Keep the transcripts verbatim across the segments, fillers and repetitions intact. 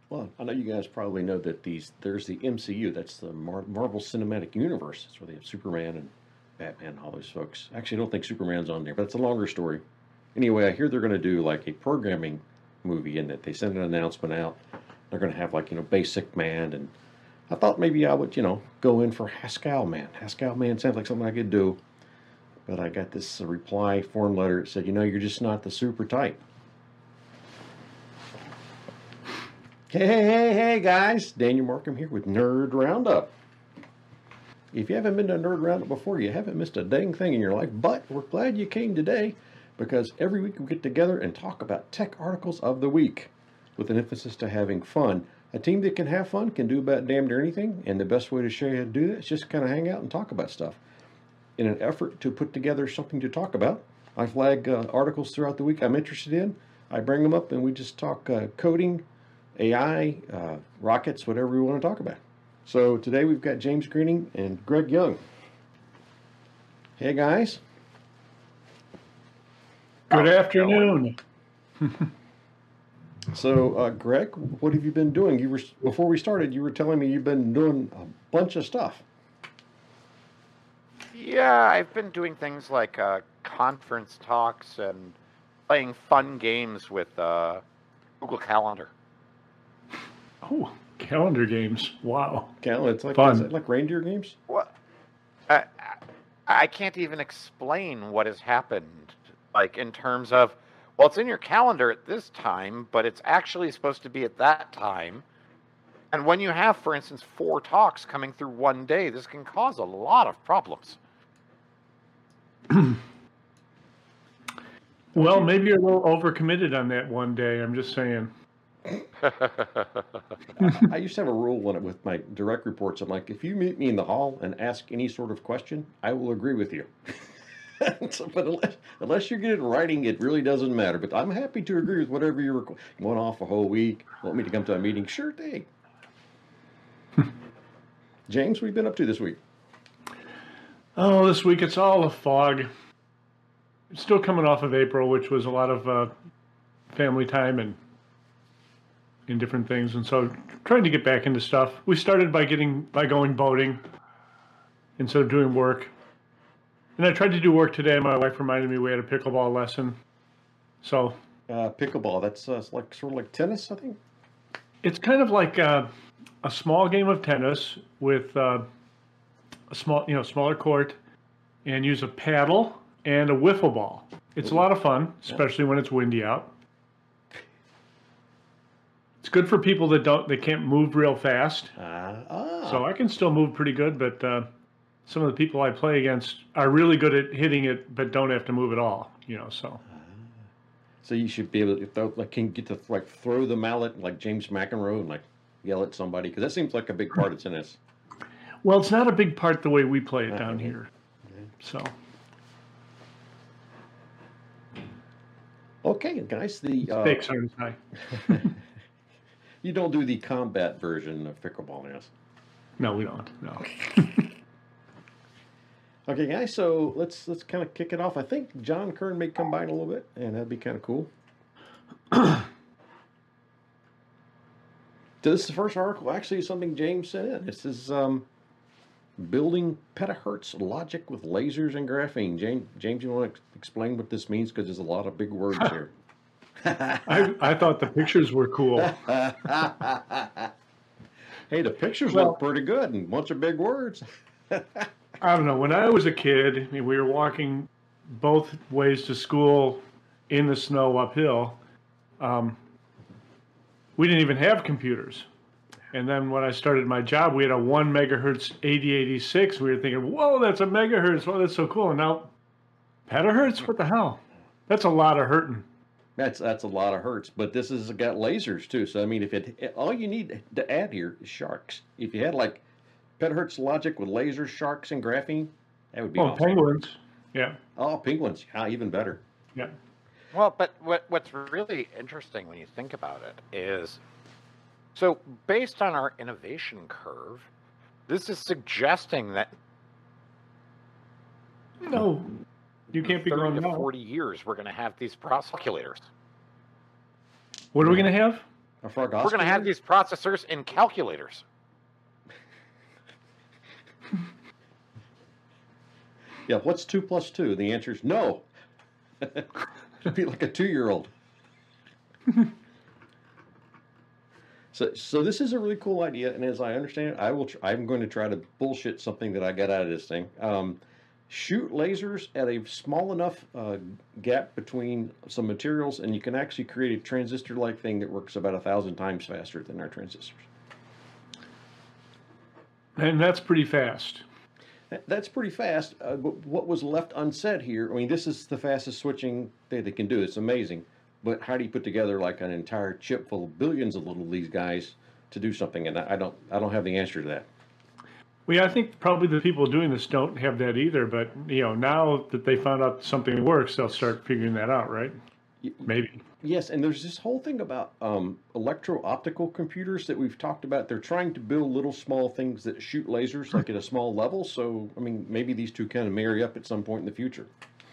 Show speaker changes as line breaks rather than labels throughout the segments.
Well, I know you guys probably know that these there's the M C U. That's the Mar- Marvel Cinematic Universe. That's where they have Superman and Batman, all those folks. Actually, I don't think Superman's on there, but it's a longer story. Anyway, I hear they're going to do like a programming movie, and that they sent an announcement out. They're going to have like you know Basic Man, and I thought maybe I would you know go in for Haskell Man. Haskell Man sounds like something I could do, but I got this uh, reply form letter that said, you know, you're just not the super type. Hey, hey, hey, hey, guys. Daniel Markham here with Nerd Roundup. If you haven't been to a Nerd Roundup before, you haven't missed a dang thing in your life, but we're glad you came today because every week we get together and talk about tech articles of the week with an emphasis to having fun. A team that can have fun can do about damn near anything, and the best way to show you how to do that is just kind of hang out and talk about stuff. In an effort to put together something to talk about, I flag uh, articles throughout the week I'm interested in. I bring them up and we just talk uh, coding, A I, uh, rockets, whatever we want to talk about. So today we've got James Greening and Greg Young. Hey guys.
Good afternoon.
So uh, Greg, what have you been doing? You were before we started, you were telling me you've been doing a bunch of stuff.
Yeah, I've been doing things like uh, conference talks and playing fun games with uh, Google Calendar.
Oh, calendar games. Wow.
Cal, it's like
Fun.
is it like reindeer games?
Well, I, I can't even explain what has happened, like in terms of, well, it's in your calendar at this time, but it's actually supposed to be at that time. And when you have, for instance, four talks coming through one day, this can cause a lot of problems.
Well, maybe you're a little overcommitted on that one day. I'm just saying.
I used to have a rule when it, with my direct reports. I'm like, if you meet me in the hall and ask any sort of question, I will agree with you. So, but unless, unless you get it in writing, it really doesn't matter. But I'm happy to agree with whatever you're requ- going off a whole week. Want me to come to a meeting? Sure thing. James, what have you been up to this week?
Oh, this week it's all a fog. It's still coming off of April, which was a lot of uh, family time and in different things, and so trying to get back into stuff. We started by getting by going boating instead of doing work, and I tried to do work today. My wife reminded me we had a pickleball lesson, so
Uh, pickleball. That's uh, like sort of like tennis, I think.
it's kind of like uh, a small game of tennis with uh, a small, you know, smaller court, and use a paddle and a wiffle ball. It's a lot of fun, especially when it's windy out. It's good for people that don't, they can't move real fast.
Uh, ah.
So I can still move pretty good, but uh, some of the people I play against are really good at hitting it, but don't have to move at all. You know, so.
So you should be able to throw, like, can get to like throw the mallet like James McEnroe and like yell at somebody because that seems like a big part of tennis.
Well, it's not a big part the way we play it down here. So.
Okay, guys, the uh,
Stakes aren't as high.
you don't do the combat version of pickleball, yes?
No, we don't. No.
Okay, guys, so let's let's kind of kick it off. I think John Kern may come by in a little bit, and that'd be kind of cool. So this is the first article, actually, something James sent in. This is um, building petahertz logic with lasers and graphene. James, James, you want to explain what this means? Because there's a lot of big words here.
I, I thought the pictures were cool.
Hey, the pictures
Well-
look pretty good, and a bunch of big words.
I don't know. When I was a kid, I mean, we were walking both ways to school in the snow uphill. Um, we didn't even have computers. And then when I started my job, we had a one megahertz eighty eighty-six. We were thinking, whoa, that's a megahertz. Well, that's so cool. And now, petahertz? What the hell? That's a lot of hurting.
That's that's a lot of hertz, but this has got lasers too. So I mean, if it all you need to add here is sharks. If you had like petahertz logic with lasers, sharks, and graphene, that would be
Oh,
awesome.
penguins. Yeah.
Oh, penguins, ah, even better.
Yeah.
Well, but what what's really interesting when you think about it is, so based on our innovation curve, this is suggesting that
No, you can't be
thirty
wrong
to
now.
forty years we're going to have these process calculators.
What are we going to have?
A frog
We're going to have these processors in calculators.
Yeah, what's two plus two? The answer is no. It'd be like a two-year-old. so, so this is a really cool idea, and as I understand it, I will. Tr- I'm going to try to bullshit something that I got out of this thing. Um, shoot lasers at a small enough uh, gap between some materials, and you can actually create a transistor-like thing that works about a thousand times faster than our transistors.
And that's pretty fast.
That's pretty fast, uh, but what was left unsaid here, I mean, this is the fastest switching thing they can do. It's amazing. But how do you put together like an entire chip full of billions of little these guys to do something? And I don't I don't have the answer to that.
Well, yeah, I think probably the people doing this don't have that either. But, you know, now that they found out something works, they'll start figuring that out, right? Maybe.
Yes, and there's this whole thing about um, electro-optical computers that we've talked about. They're trying to build little small things that shoot lasers like at a small level. So, I mean, maybe these two kind of marry up at some point in the future.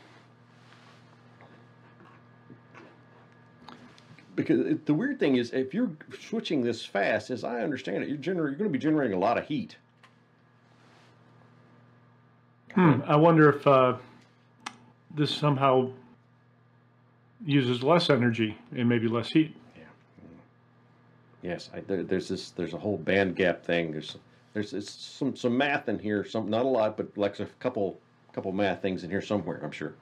Because it, the weird thing is, if you're switching this fast, as I understand it, you're, gener- you're going to be generating a lot of heat.
Hmm. I wonder if uh, this somehow uses less energy and maybe less heat.
Yeah. Yes, I, there, there's this. There's a whole band gap thing. There's there's it's some some math in here. Some not a lot, but like a couple couple math things in here somewhere. I'm sure.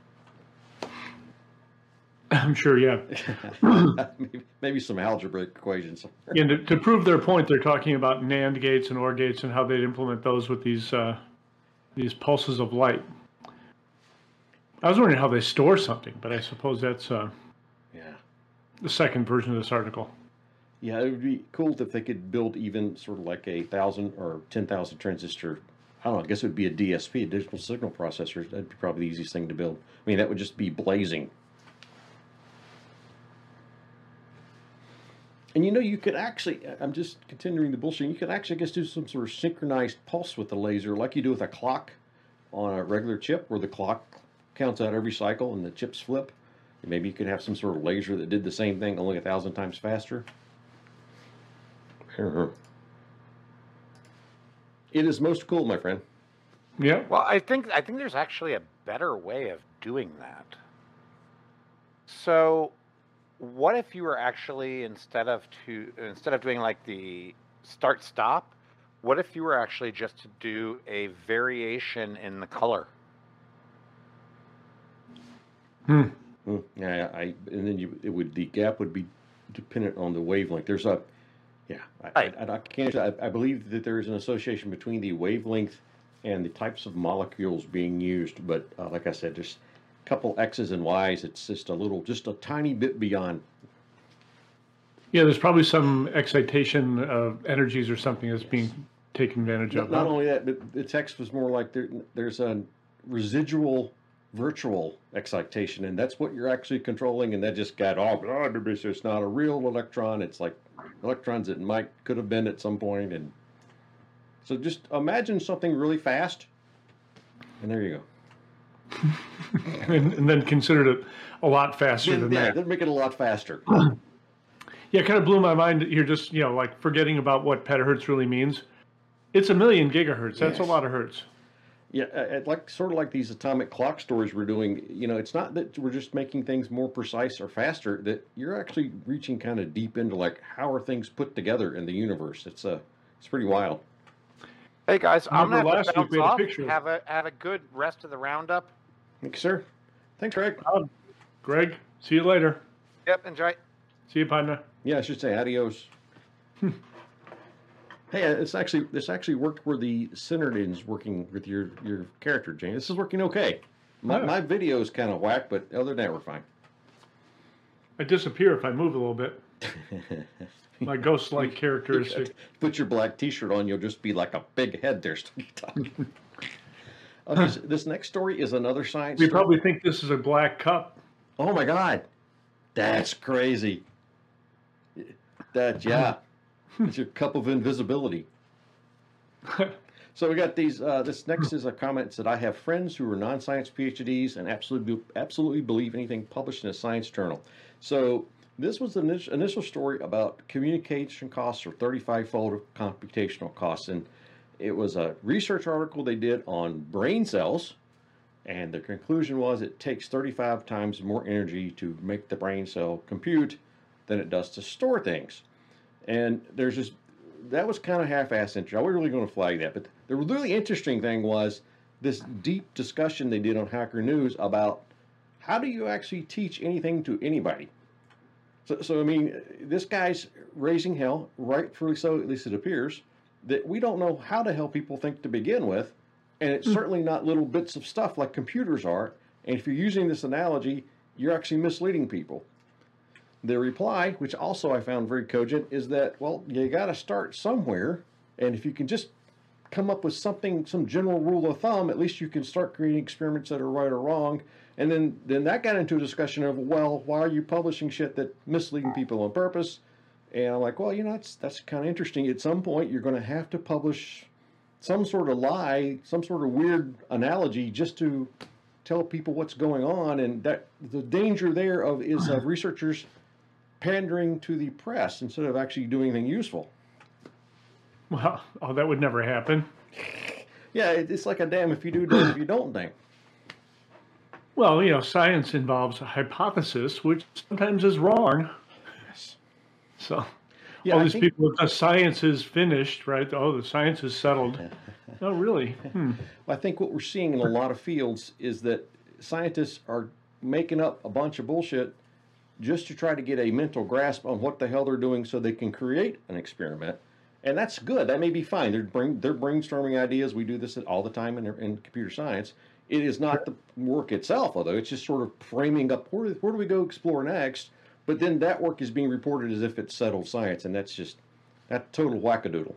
I'm sure, yeah.
maybe, maybe some algebraic equations.
And to, to prove their point, they're talking about NAND gates and OR gates and how they'd implement those with these uh, these pulses of light. I was wondering how they store something, but I suppose that's uh,
yeah
the second version of this article.
Yeah, it would be cool if they could build even sort of like a thousand or ten thousand transistor. I don't know. I guess it would be a D S P, a digital signal processor. That'd be probably the easiest thing to build. I mean, that would just be blazing. And you know, you could actually, I'm just continuing the bullshit, you could actually, I guess, do some sort of synchronized pulse with the laser, like you do with a clock on a regular chip, where the clock counts out every cycle and the chips flip. And maybe you could have some sort of laser that did the same thing, only a thousand times faster. I don't know. It is most cool, my friend.
Yeah.
Well, I think I think there's actually a better way of doing that. So, what if you were actually instead of to instead of doing like the start stop, what if you were actually just to do a variation in the color?
Hmm.
Mm, yeah, I and then you it would the gap would be dependent on the wavelength. There's a yeah, I,
Right.
I, I can't. I, I believe that there is an association between the wavelength and the types of molecules being used. But uh, like I said, just a couple X's and Y's. It's just a little, just a tiny bit beyond.
Yeah, there's probably some excitation of energies or something that's being taken advantage
Not,
of.
not
huh?
only that, but the text was more like there, there's a residual virtual excitation, and that's what you're actually controlling. And that just got all, oh, it's not a real electron. It's like electrons that might could have been at some point. And so just imagine something really fast, and there you go.
and, and then considered it a lot faster
Then,
than
yeah,
that.
then make it a lot faster.
Yeah, it kind of blew my mind that you're just, you know, like forgetting about what petahertz really means. It's a million gigahertz. That's a
Yes.
lot of hertz.
Yeah, uh, uh, like sort of like these atomic clock stories we're doing. You know, it's not that we're just making things more precise or faster. That you're actually reaching kind of deep into like how are things put together in the universe. It's uh, it's pretty wild.
Hey guys, I'm
Remember
gonna
last
have to
week
bounce
we had a
off.
picture.
Have a have a good rest of the roundup.
Thanks, sir. Thanks, Greg.
Um, Greg, see you later.
Yep, enjoy.
See you, partner.
Yeah, I should say adios. Hey, uh, it's actually this actually worked where the Synodin's working with your your character, Jane. This is working okay. My
Yeah.
my video is kind of whack, but other than that, we're fine.
I disappear if I move a little bit. My ghost-like characteristic.
Put your black T-shirt on, you'll just be like a big head there. still talking. Okay, so this next story is another science.
We
story.
probably think this is a black cup.
Oh my God, that's crazy. That yeah, it's your cup of invisibility. So we got these. Uh, this next is a comment that I have friends who are non-science PhDs and absolutely absolutely believe anything published in a science journal. So This was the initial initial story about communication costs or thirty-five fold of computational costs. And it was a research article they did on brain cells. And the conclusion was it takes thirty-five times more energy to make the brain cell compute than it does to store things. And there's just, that was kind of half-assed interesting. I was really going to flag that. But the really interesting thing was this deep discussion they did on Hacker News about how do you actually teach anything to anybody? So, so I mean, this guy's raising hell, rightfully so, at least it appears, that we don't know how to help people think to begin with. And it's mm. certainly not little bits of stuff like computers are. And if you're using this analogy, you're actually misleading people. The reply, which also I found very cogent, is that, well, you got to start somewhere. And if you can just come up with something, some general rule of thumb, at least you can start creating experiments that are right or wrong. And then, then that got into a discussion of, well, why are you publishing shit that misleading people on purpose? And I'm like, well, you know, that's, that's kind of interesting. At some point, you're going to have to publish some sort of lie, some sort of weird analogy just to tell people what's going on. And that the danger there of is of researchers pandering to the press instead of actually doing anything useful.
Well, oh, that would never happen.
Yeah, it's like a damn if you do, damn if you don't thing.
Well, you know, science involves a hypothesis, which sometimes is wrong.
Yes.
So,
yeah,
all
I
these
think,
people, the science is finished, right? Oh, the science is settled. No, really. Hmm.
I think what we're seeing in a lot of fields is that scientists are making up a bunch of bullshit just to try to get a mental grasp on what the hell they're doing so they can create an experiment. And that's good. That may be fine. They're, bring, they're brainstorming ideas. We do this all the time in, in computer science. It is not the work itself, although it's just sort of framing up where, where do we go explore next. But then that work is being reported as if it's settled science, and that's just that total wackadoodle.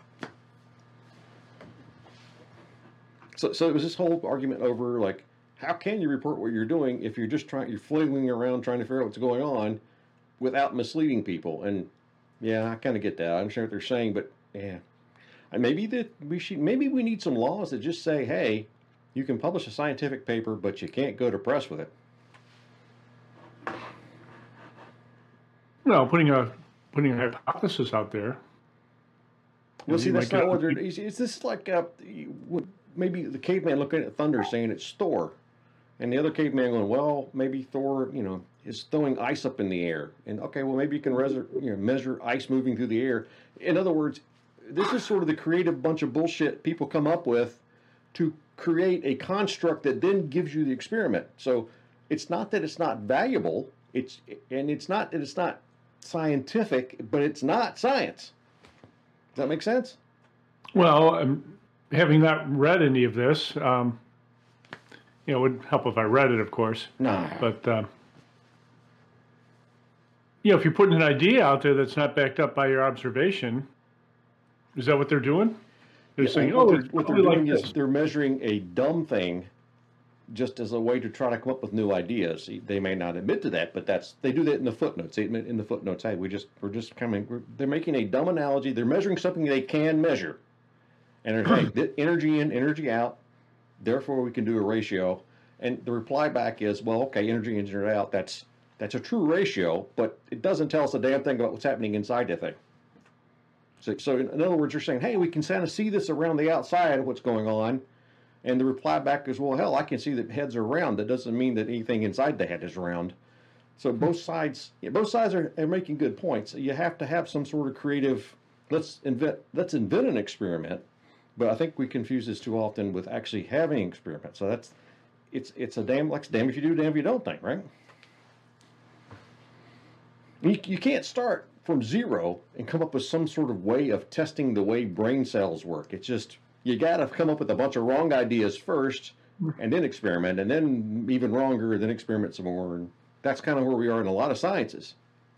So, so it was this whole argument over like, how can you report what you're doing if you're just trying, you're flailing around trying to figure out what's going on without misleading people? And yeah, I kind of get that. I understand what they're saying, but yeah, and maybe that we should, maybe we need some laws that just say, hey, you can publish a scientific paper, but you can't go to press with it.
No, putting a putting a hypothesis out there.
Well, see, that's not what they're. Is this like uh, maybe the caveman looking at thunder saying it's Thor, and the other caveman going, well, maybe Thor, you know, is throwing ice up in the air, and okay, well, maybe you can measure, you know, measure ice moving through the air. In other words, this is sort of the creative bunch of bullshit people come up with to create a construct that then gives you the experiment. So it's not that it's not valuable. It's and it's not that it's not scientific, but it's not science. Does that make sense?
Well, um, having not read any of this, um, you know, it would help if I read it, of course.
No.
But, uh, you know, if you're putting an idea out there that's not backed up by your observation, is that what they're doing? They're
Yeah,
saying,
what
oh,
they're,
it's
what they're
probably
doing
like
is
this.
they're measuring a dumb thing just as a way to try to come up with new ideas. They may not admit to that, but that's they do that in the footnotes. They admit in the footnotes, hey, we just we're just coming. We're, they're making a dumb analogy. They're measuring something they can measure, and they're saying "Th- energy in, energy out. Therefore, we can do a ratio. And the reply back is, well, okay, energy in, energy out. That's that's a true ratio, but it doesn't tell us a damn thing about what's happening inside the thing. So, so in other words, you're saying, hey, we can kind of see this around the outside of what's going on. And the reply back is, well, hell, I can see that heads are round. That doesn't mean that anything inside the head is round. So both sides, yeah, both sides are, are making good points. You have to have some sort of creative. Let's invent. Let's invent an experiment. But I think we confuse this too often with actually having an experiment. So that's it's it's a damn like damn if you do, damn if you don't thing, right? You, you can't start from zero and come up with some sort of way of testing the way brain cells work. It's just you got to come up with a bunch of wrong ideas first, and then experiment, and then even wronger, then experiment some more. And that's kind of where we are in a lot of sciences.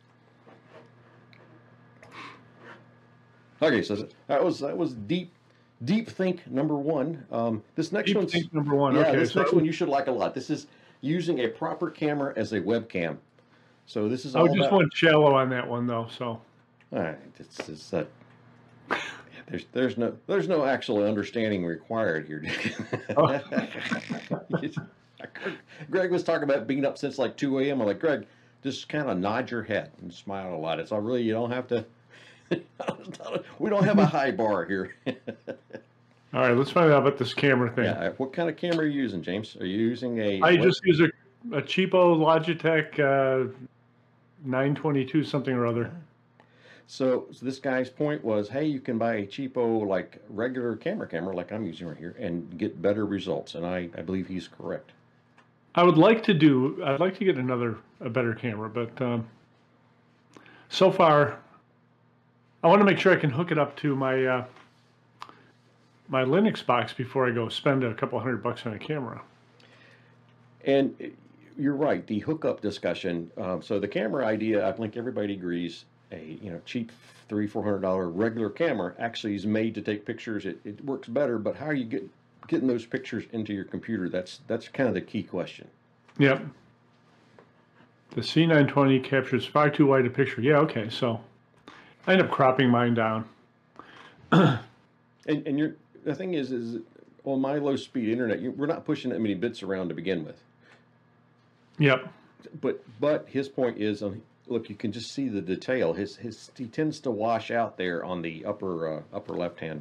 Okay, so that was that was deep, deep think number one. Um, this next
Deep
one's
think number one.
yeah,
Okay,
this
so
next one you should like a lot. This is using a proper camera as a webcam. So this is
I
all
just
about.
went shallow on that one, though. So
All right, it's, it's uh, there's there's no there's no actual understanding required here. Greg was talking about being up since like two a m I'm like, Greg, just kind of nod your head and smile a lot. It's all really, you don't have to, we don't have a high bar here.
All right, let's find out about this camera thing.
Yeah, what kind of camera are you using, James? Are you using a?
I
what?
just use a, a cheapo Logitech uh, nine twenty-two something or other.
So, so this guy's point was, hey, you can buy a cheapo, like regular camera camera, like I'm using right here, and get better results. And I, I believe he's correct.
I would like to do, I'd like to get another, a better camera, but um, so far, I want to make sure I can hook it up to my uh, my Linux box before I go spend a couple hundred bucks on a camera.
And you're right, the hookup discussion. Um, so the camera idea, I think everybody agrees, a you know cheap three four hundred dollar regular camera actually is made to take pictures. It, it works better, but how are you get, getting those pictures into your computer? That's that's kind of the key question.
Yep. The C nine twenty captures far too wide a picture. Yeah, okay, so I end up cropping mine down.
and and you're the thing is, is on my low speed internet, you, we're not pushing that many bits around to begin with.
Yep.
But but his point is, um, look, you can just see the detail. His his he tends to wash out there on the upper uh, upper left hand.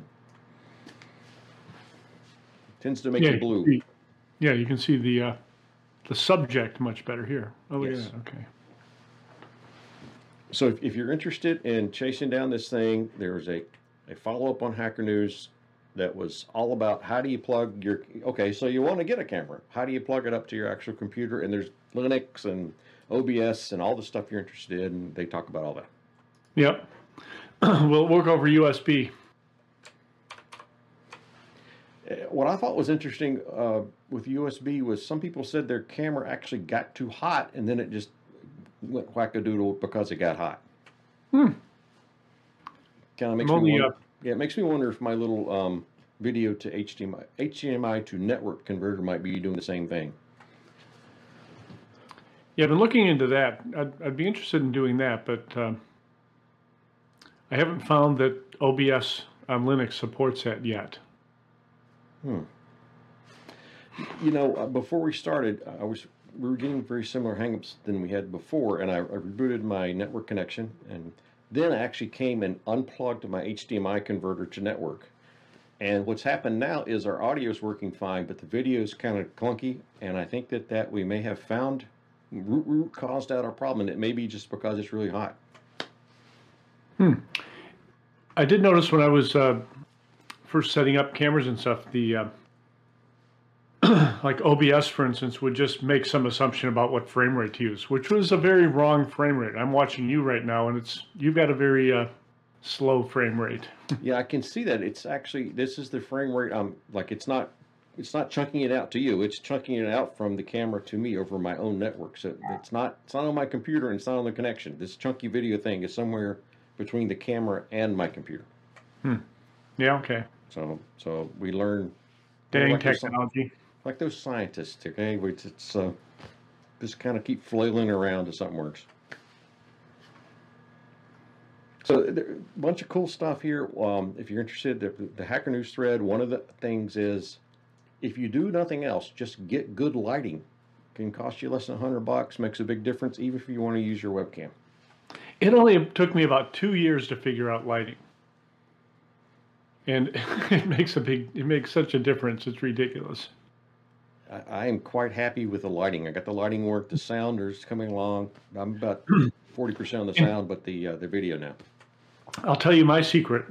Tends to make
yeah,
it blue.
You see, yeah, you can see the uh, the subject much better here. Oh, look
Yes.
at that. Okay.
So if, if you're interested in chasing down this thing, there's a, a follow-up on Hacker News that was all about how do you plug your, okay, so you want to get a camera. How do you plug it up to your actual computer? And there's Linux and O B S and all the stuff you're interested in. And they talk about all that.
Yep. We'll work over U S B.
Uh, What I thought was interesting uh, with U S B was some people said their camera actually got too hot and then it just went wackadoodle because it got hot.
Hmm.
Kind of makes
I'm
me
only,
wonder.
uh,
Yeah, it makes me wonder if my little um, video to H D M I, H D M I to network converter might be doing the same thing.
Yeah, I've been looking into that. I'd, I'd be interested in doing that, but um, I haven't found that O B S on Linux supports that yet.
Hmm. You know, uh, before we started, I was we were getting very similar hangups than we had before, and I, I rebooted my network connection, and then I actually came and unplugged my H D M I converter to network. And what's happened now is our audio is working fine, but the video is kind of clunky, and I think that that we may have found root root caused out our problem, and it may be just because it's really hot.
Hmm. I did notice when I was uh, first setting up cameras and stuff, the uh, like O B S, for instance, would just make some assumption about what frame rate to use, which was a very wrong frame rate. I'm watching you right now, and it's you've got a very uh, slow frame rate.
Yeah, I can see that. It's actually, this is the frame rate. Um, like it's not, it's not chunking it out to you. It's chunking it out from the camera to me over my own network. So it's not, it's not on my computer and it's not on the connection. This chunky video thing is somewhere between the camera and my computer.
Hmm. Yeah. Okay.
So, so we learn.
Dang
like those-
technology.
Like those scientists, okay? It's, it's uh, just kind of keep flailing around until something works. So there, a bunch of cool stuff here. Um, if you're interested, the, the Hacker News thread, one of the things is, if you do nothing else, just get good lighting. Can cost you less than a hundred bucks, makes a big difference, even if you want to use your webcam.
It only took me about two years to figure out lighting, and it makes a big, it makes such a difference. It's ridiculous.
I, I am quite happy with the lighting. I got the lighting work, the sound is coming along. I'm about forty percent on the sound, but the uh, the video now.
I'll tell you my secret.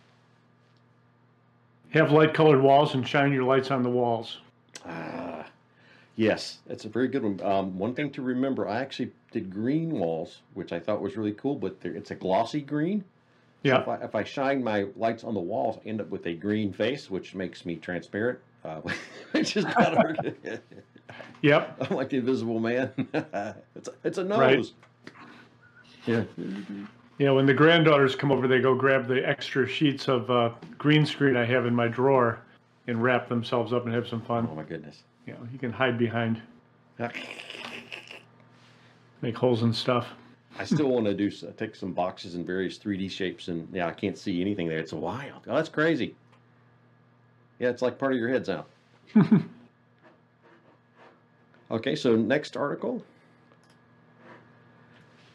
Have light-colored walls and shine your lights on the walls.
Ah, yes, that's a very good one. Um, one thing to remember, I actually did green walls, which I thought was really cool, but they're- it's a glossy green. So
Yeah.
if I, if I shine my lights on the walls, I end up with a green face, which makes me transparent. Uh, which is not a,
Yep.
I'm like the Invisible Man. it's a, it's a nose.
Right.
Yeah.
Yeah, when the granddaughters come over, they go grab the extra sheets of uh, green screen I have in my drawer and wrap themselves up and have some fun.
Oh my goodness.
You know, you can hide behind, make holes and stuff.
I still want to do s- take some boxes in various three D shapes, and yeah, I can't see anything there. It's wild. Oh, that's crazy. Yeah, it's like part of your head's out. Okay, so next article.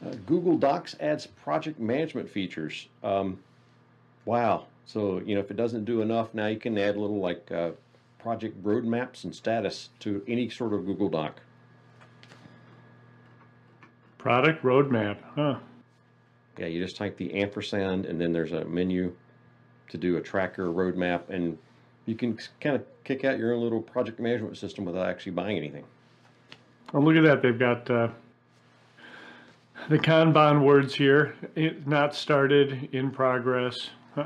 Uh, Google Docs adds project management features. Um, wow. So, you know, if it doesn't do enough, now you can add little like uh, project roadmaps and status to any sort of Google Doc.
Product roadmap, huh?
Yeah, you just type the ampersand and then there's a menu to do a tracker roadmap, and you can kind of kick out your own little project management system without actually buying anything.
Oh, look at that. They've got uh, the Kanban words here. It, not started, in progress. Huh.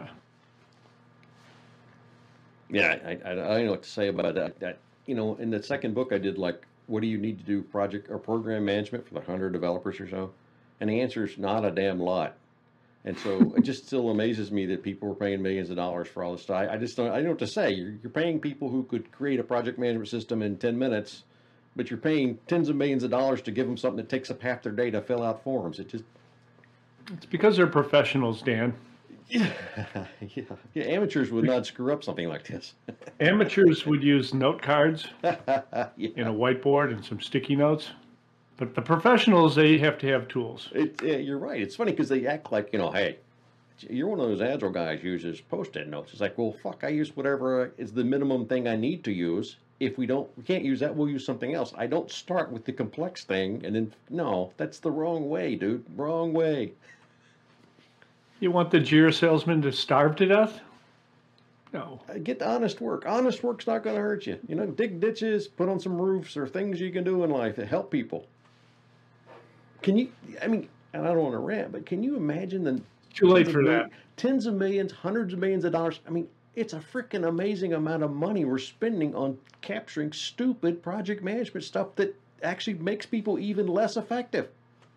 Yeah, I, I, I don't know what to say about that. That you know, in the second book, I did like, what do you need to do project or program management for the hundred developers or so, and the answer is not a damn lot. And so it just still amazes me that people are paying millions of dollars for all this stuff. I, I just don't. I don't know what to say. You're, you're paying people who could create a project management system in ten minutes, but you're paying tens of millions of dollars to give them something that takes up half their day to fill out forms. It just
It's because they're professionals, Dan.
yeah, yeah, yeah. Amateurs would not screw up something like this.
Amateurs would use note cards
yeah.
and a whiteboard and some sticky notes. But the professionals, they have to have tools.
It, yeah, you're right. It's funny because they act like, you know, hey, you're one of those agile guys who uses post-it notes. It's like, well, fuck, I use whatever is the minimum thing I need to use. If we don't, we can't use that, we'll use something else. I don't start with the complex thing and then, no, that's the wrong way, dude. Wrong way.
You want the Jira salesman to starve to death? No.
Uh, Get the honest work. Honest work's not going to hurt you. You know, dig ditches, put on some roofs, or things you can do in life that help people. Can you, I mean, and I don't want to rant, but can you imagine the
Too late
tens
for
of
that.
mil- Tens of millions, hundreds of millions of dollars. I mean, it's a freaking amazing amount of money we're spending on capturing stupid project management stuff that actually makes people even less effective.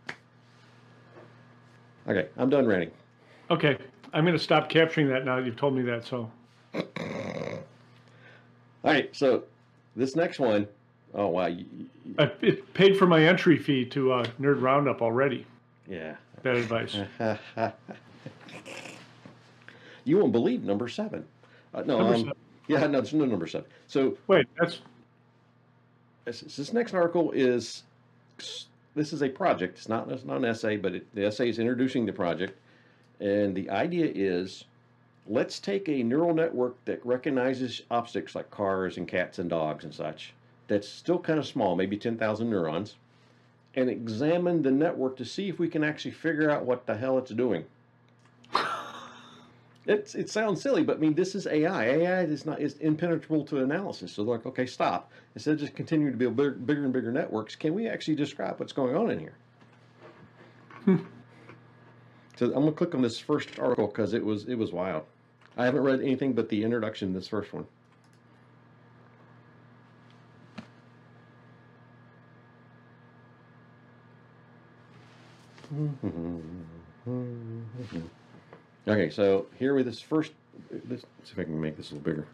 Okay, I'm done ranting.
Okay, I'm going to stop capturing that now that you've told me that. So,
All right, so this next one, oh wow, you, you-
I it paid for my entry fee to uh, Nerd Roundup already.
yeah.
That advice.
You won't believe number seven. Uh, no,
Number
um,
seven.
yeah, no, there's no number seven. So
Wait, that's
this, this next article is, this is a project. It's not, it's not an essay, but it, the essay is introducing the project. And the idea is, let's take a neural network that recognizes objects like cars and cats and dogs and such, that's still kind of small, maybe ten thousand neurons, and examine the network to see if we can actually figure out what the hell it's doing. It's, it sounds silly, but I mean, this is A I. A I is not is impenetrable to analysis. So they're like, okay, stop. Instead of just continuing to build bigger, bigger and bigger networks, can we actually describe what's going on in here? So I'm gonna click on this first article because it was it was wild. I haven't read anything but the introduction to this first one. Okay, so here with this first, this, let's see if I can make this a little bigger.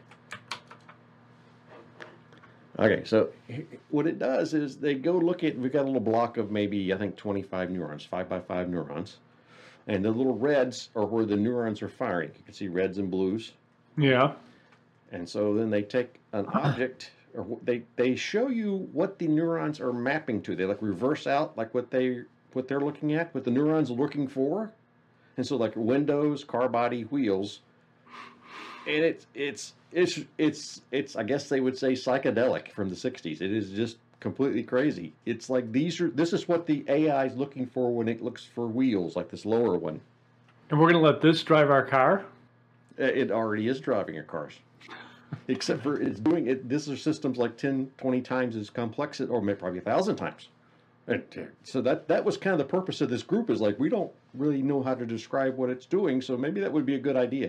Okay, so he- what it does is they go look at, we've got a little block of maybe, I think, twenty-five neurons, five by five neurons. And the little reds are where the neurons are firing. You can see reds and blues.
yeah.
And so then they take an object, or wh- they, they show you what the neurons are mapping to. They like reverse out like what they what they're looking at, what the neurons are looking for. And so like windows, car body, wheels. And it's it's it's it's it's I guess they would say psychedelic from the sixties. It is just completely crazy. It's like these are this is what the A I is looking for when it looks for wheels, like this lower one.
And we're going to let this drive our car?
Uh, It already is driving your cars. Except for it's doing it. This are systems like ten, twenty times as complex, or maybe probably a thousand times. And uh, so that that was kind of the purpose of this group, is like, we don't really know how to describe what it's doing, so maybe that would be a good idea.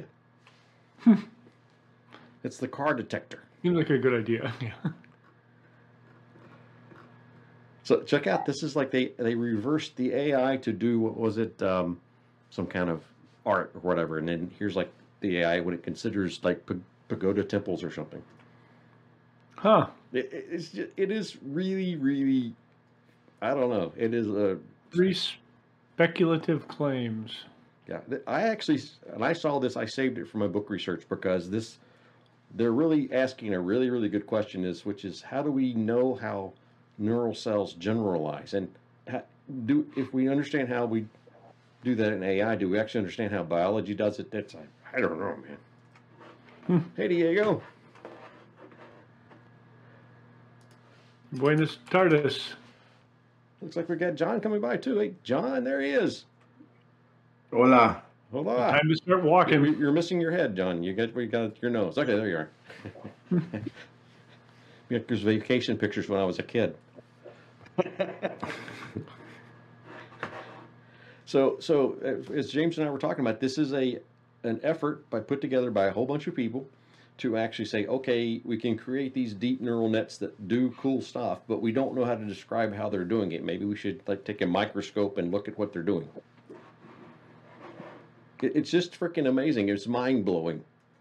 It's the car detector.
Seems like a good idea. Yeah.
So check out, this is like they they reversed the A I to do, what was it, um, some kind of art or whatever, and then here's like the A I when it considers like pa- pagoda temples or something.
Huh.
It, it- it's just, it is really really, I don't know. It is a
Three speculative claims.
yeah. th- I actually, and I saw this. I saved it for my book research because this, they're really asking a really really good question, is which is, how do we know how neural cells generalize? And ha- do if we understand how we do that in A I, do we actually understand how biology does it? That's like, I don't know, man.
Hmm.
Hey, Diego.
Buenos tardes.
Looks like we got John coming by too. Hey, John, there he is.
Hola.
Hola.
Time to start walking.
You're, you're missing your head, John. You got we got your nose. Okay, there you are. Yeah, there's vacation pictures when I was a kid. so, so uh, as James and I were talking about, this is a an effort by put together by a whole bunch of people to actually say, okay, we can create these deep neural nets that do cool stuff, but we don't know how to describe how they're doing it. Maybe we should like take a microscope and look at what they're doing. It, it's just freaking amazing. It's mind blowing.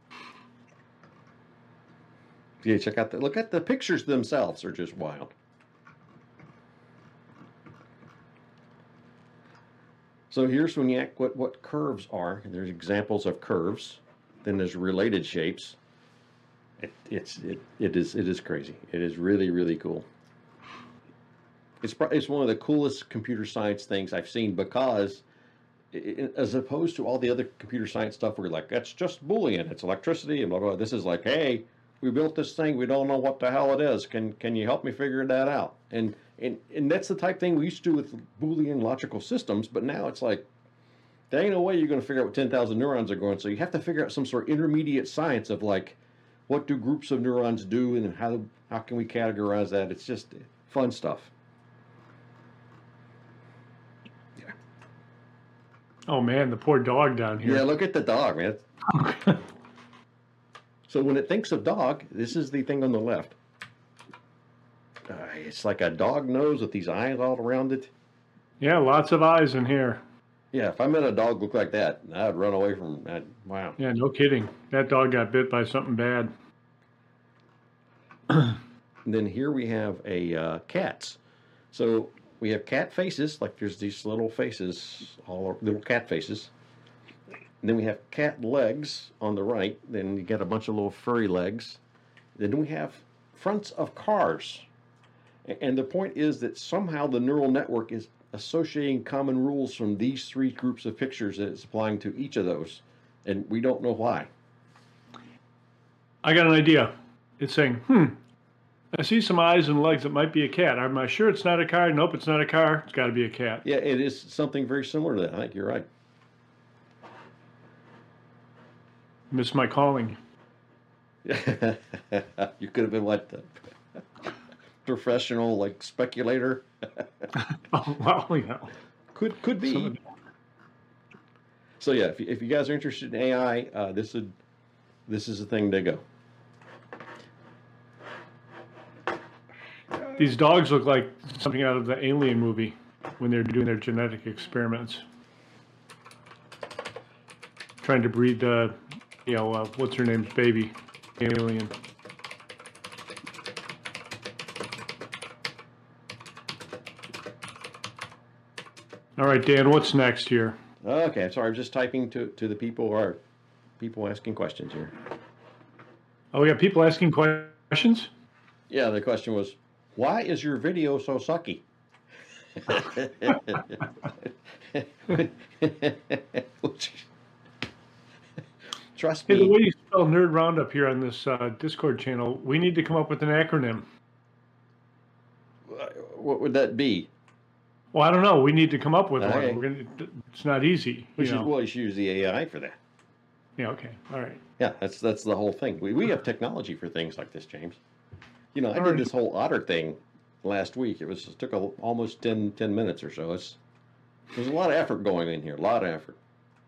Yeah, check out the look at the pictures themselves are just wild. So here's when you act what what curves are. There's examples of curves. Then there's related shapes. It, it's it it is it is crazy. It is really really cool. It's it's one of the coolest computer science things I've seen because, it, as opposed to all the other computer science stuff, where you're like, that's just Boolean, it's electricity and blah blah. This is like, hey, we built this thing, we don't know what the hell it is. Can can you help me figure that out? And and and that's the type of thing we used to do with Boolean logical systems, but now it's like, there ain't no way you're going to figure out what ten thousand neurons are going. So you have to figure out some sort of intermediate science of like, what do groups of neurons do, and how how can we categorize that? It's just fun stuff. Yeah.
Oh man, the poor dog down here.
Yeah, look at the dog, man. So when it thinks of dog, this is the thing on the left. Uh, it's like a dog nose with these eyes all around it.
Yeah, lots of eyes in here.
Yeah, if I met a dog look like that, I'd run away from that. Wow.
Yeah, no kidding. That dog got bit by something bad.
And then here we have a uh, cats. So we have cat faces, like there's these little faces, all little cat faces. And then we have cat legs on the right. Then you get a bunch of little furry legs. Then we have fronts of cars. And the point is that somehow the neural network is associating common rules from these three groups of pictures that it's applying to each of those. And we don't know why.
I got an idea. It's saying, hmm, I see some eyes and legs. It might be a cat. Am I sure it's not a car? Nope, it's not a car. It's got to be a cat.
Yeah, it is something very similar to that. I think you're right.
Miss my calling.
You could have been what? The professional, like, speculator?
Oh, well, yeah.
Could could be.
Some-
So yeah, if you, if you guys are interested in A I, uh, this is this is the thing to go.
These dogs look like something out of the Alien movie when they're doing their genetic experiments. Trying to breed, uh, you know, uh, what's her name's baby? Alien. All right, Dan, what's next here?
Okay, sorry, I was just typing to to the people who are people asking questions here.
Oh, we got people asking questions?
Yeah, the question was, why is your video so sucky? Which, trust
Hey, the
me.
way you spell Nerd Roundup here on this uh, Discord channel, we need to come up with an acronym.
What would that be?
Well, I don't know. We need to come up with
Okay.
one. We're gonna, it's not easy.
We
You
should
know.
well, you should use the A I for that.
Yeah, okay. All right.
Yeah, that's that's the whole thing. We we have technology for things like this, James. You know, I did
Alright.
this whole otter thing last week. It was it took a, almost ten, ten minutes or so. It's there's a lot of effort going in here. A lot of effort.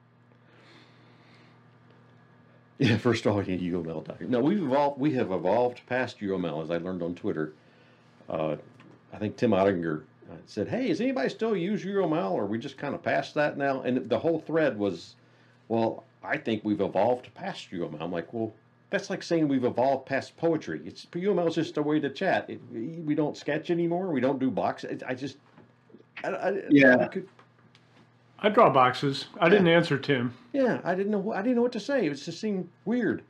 Yeah, first of all, you U M L document. No, we've evolved. We have evolved past U M L, as I learned on Twitter. Uh, I think Tim Ottinger uh, said, "Hey, does anybody still use U M L, or are we just kind of past that now?" And the whole thread was, "Well, I think we've evolved past U M L." I'm like, "Well, that's like saying we've evolved past poetry. It's U M L is just a way to chat. It, we don't sketch anymore. We don't do box. It, I just, I, I,
Yeah.
I could,
I draw boxes. I didn't answer Tim.
yeah. I didn't know. I didn't know what to say. It just seemed weird."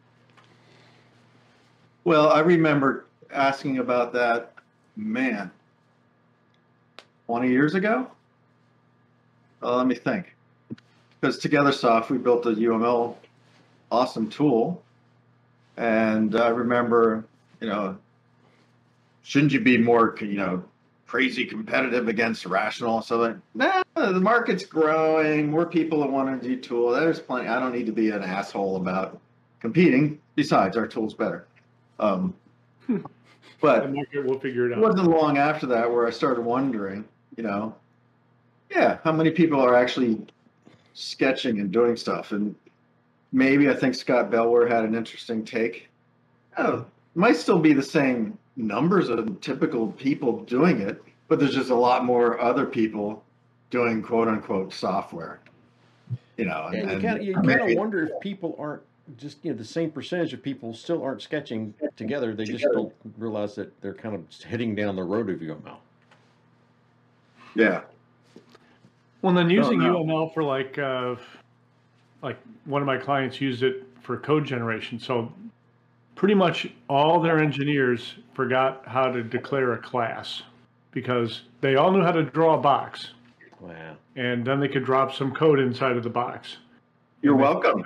Well, I remember asking about that, man, twenty years ago? Uh, let me think. Because TogetherSoft, we built a U M L awesome tool. And I remember, you know, shouldn't you be more, you know, crazy competitive against Rational? So like, nah, the market's growing. More people that want to do tool. There's plenty. I don't need to be an asshole about competing. Besides, our tool's better. Um, but
The market will figure it
it
out.
wasn't long after that where I started wondering, you know, yeah, how many people are actually sketching and doing stuff? And maybe I think Scott Belwer had an interesting take. Oh, might still be the same numbers of typical people doing it, but there's just a lot more other people doing quote unquote software. You know,
And you
and
kind of you
maybe-
kind of wonder if people aren't just you know the same percentage of people still aren't sketching together. They just don't realize that they're kind of heading down the road of U M L.
yeah,
Well, then using
no.
U M L for like, uh, like one of my clients used it for code generation. So pretty much all their engineers forgot how to declare a class because they all knew how to draw a box,
Wow.
and then they could drop some code inside of the box.
you're welcome.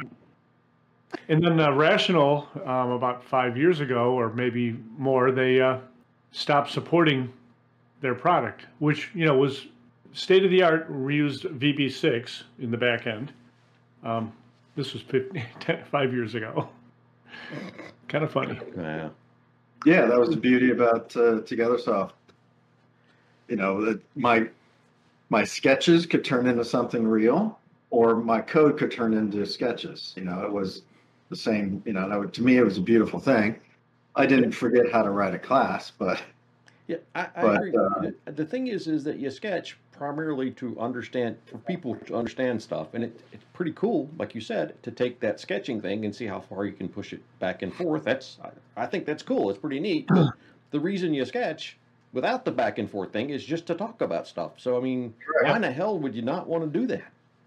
And then uh, Rational, um, about five years ago, or maybe more, they uh, stopped supporting their product, which you know was state of the art. We used V B six in the back end. Um, this was fifteen, ten, five years ago. Kind of funny.
Wow.
Yeah, that was the beauty about uh, TogetherSoft. You know, that my my sketches could turn into something real, or my code could turn into sketches. You know, it was the same. You know, that would, to me, it was a beautiful thing. I didn't forget how to write a class, but
Yeah, I, I
But,
agree.
uh,
The- the thing is, is that you sketch primarily to understand, for people to understand stuff, and it, it's pretty cool, like you said, to take that sketching thing and see how far you can push it back and forth. That's, I, I think that's cool. It's pretty neat. But the reason you sketch without the back and forth thing is just to talk about stuff. So I mean, why in the hell would you not want to do that?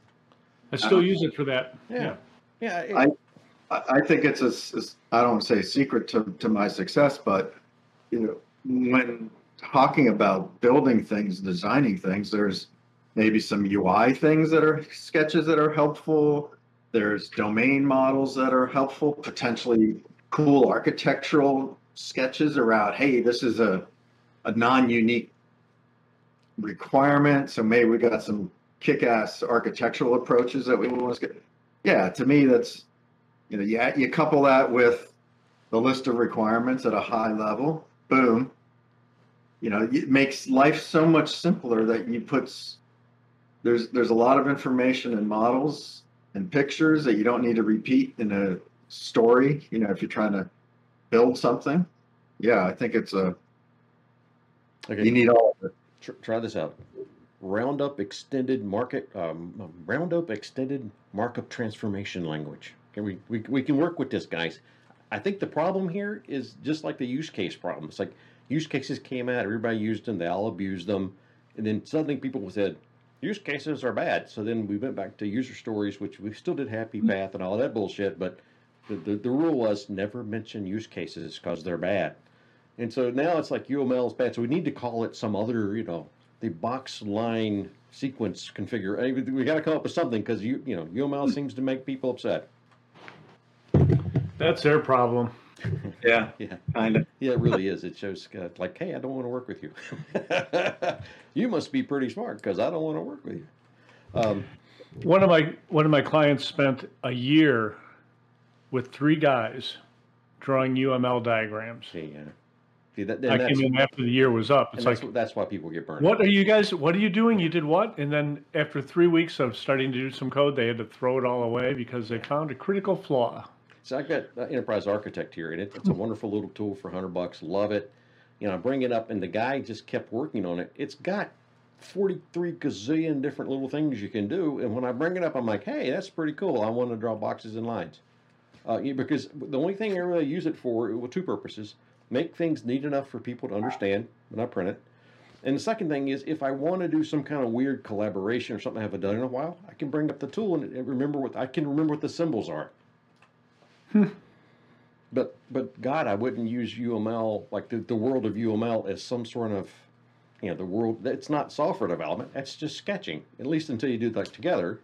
I still use it for that.
Yeah, yeah. it-
I- I I think it's a, s- I don't want to say secret to, to my success, but you know, when talking about building things, designing things, there's maybe some U I things that are sketches that are helpful. There's domain models that are helpful, potentially cool architectural sketches around, hey, this is a, a non-unique requirement. So maybe we got some kick-ass architectural approaches that we want to get. Yeah, to me, that's, you know, yeah, you couple that with the list of requirements at a high level, boom. You know, it makes life so much simpler that you put, s- there's, there's a lot of information and models and pictures that you don't need to repeat in a story, you know, if you're trying to build something. Yeah, I think it's a,
Okay.
you need all of it.
Tr- try this out. Roundup extended market, um, Roundup extended markup transformation language. Can we, we, we can work with this, guys. I think the problem here is just like the use case problem. It's like use cases came out, everybody used them, they all abused them, and then suddenly people said use cases are bad. So then we went back to user stories, which we still did Happy Path and all that bullshit, but the, the, the rule was never mention use cases because they're bad. And so now it's like U M L is bad. So we need to call it some other, you know, the box line sequence configure. I mean, we got to come up with something because you, you know, U M L seems to make people upset.
That's their problem.
Yeah,
Yeah,
kind of.
yeah, it really is. It shows uh, like, hey, I don't want to work with you. You must be pretty smart because I don't want to work with you. Um,
One of my one of my clients spent a year with three guys drawing U M L diagrams.
see, uh, see that,
I
and that's,
came in after the year was up.
and
It's
that's,
like,
that's why people get burned.
what
out.
are you guys? What are you doing? You did what? And then after three weeks of starting to do some code, they had to throw it all away because they found a critical flaw.
So I've got uh, Enterprise Architect here, and it, it's a wonderful little tool for a hundred bucks. Love it. You know, I bring it up, and the guy just kept working on it. It's got forty-three gazillion different little things you can do, and when I bring it up, I'm like, hey, that's pretty cool. I want to draw boxes and lines. Uh, yeah, because the only thing I really use it for, well, two purposes: make things neat enough for people to understand when I print it. And the second thing is, if I want to do some kind of weird collaboration or something I haven't done in a while, I can bring up the tool and, and remember what I can remember what the symbols are. But but God, I wouldn't use U M L like the, the world of U M L as some sort of you know, the world, it's not software development, that's just sketching, at least until you do that together.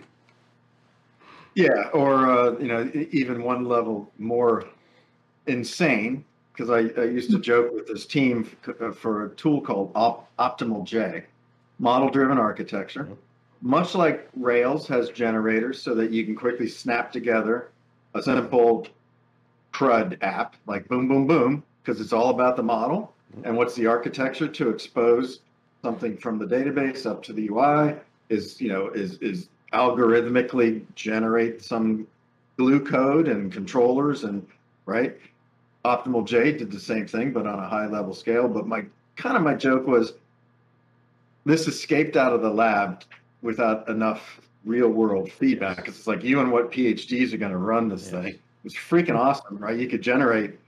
Yeah, or uh, you know, e- even one level more insane, because I, I used to joke with this team f- uh, for a tool called Op- Optimal J, model-driven architecture.
Mhm.
Much like Rails has generators so that you can quickly snap together a simple CRUD app, like boom, boom, boom, because it's all about the model. And what's the architecture to expose something from the database up to the U I is, you know, is is algorithmically generate some glue code and controllers and right. Optimal J did the same thing, but on a high level scale. But my kind of my joke was this escaped out of the lab without enough real world feedback. Because it's like you and what PhDs are going to run this
Yeah.
thing. It was freaking awesome, right? You could generate,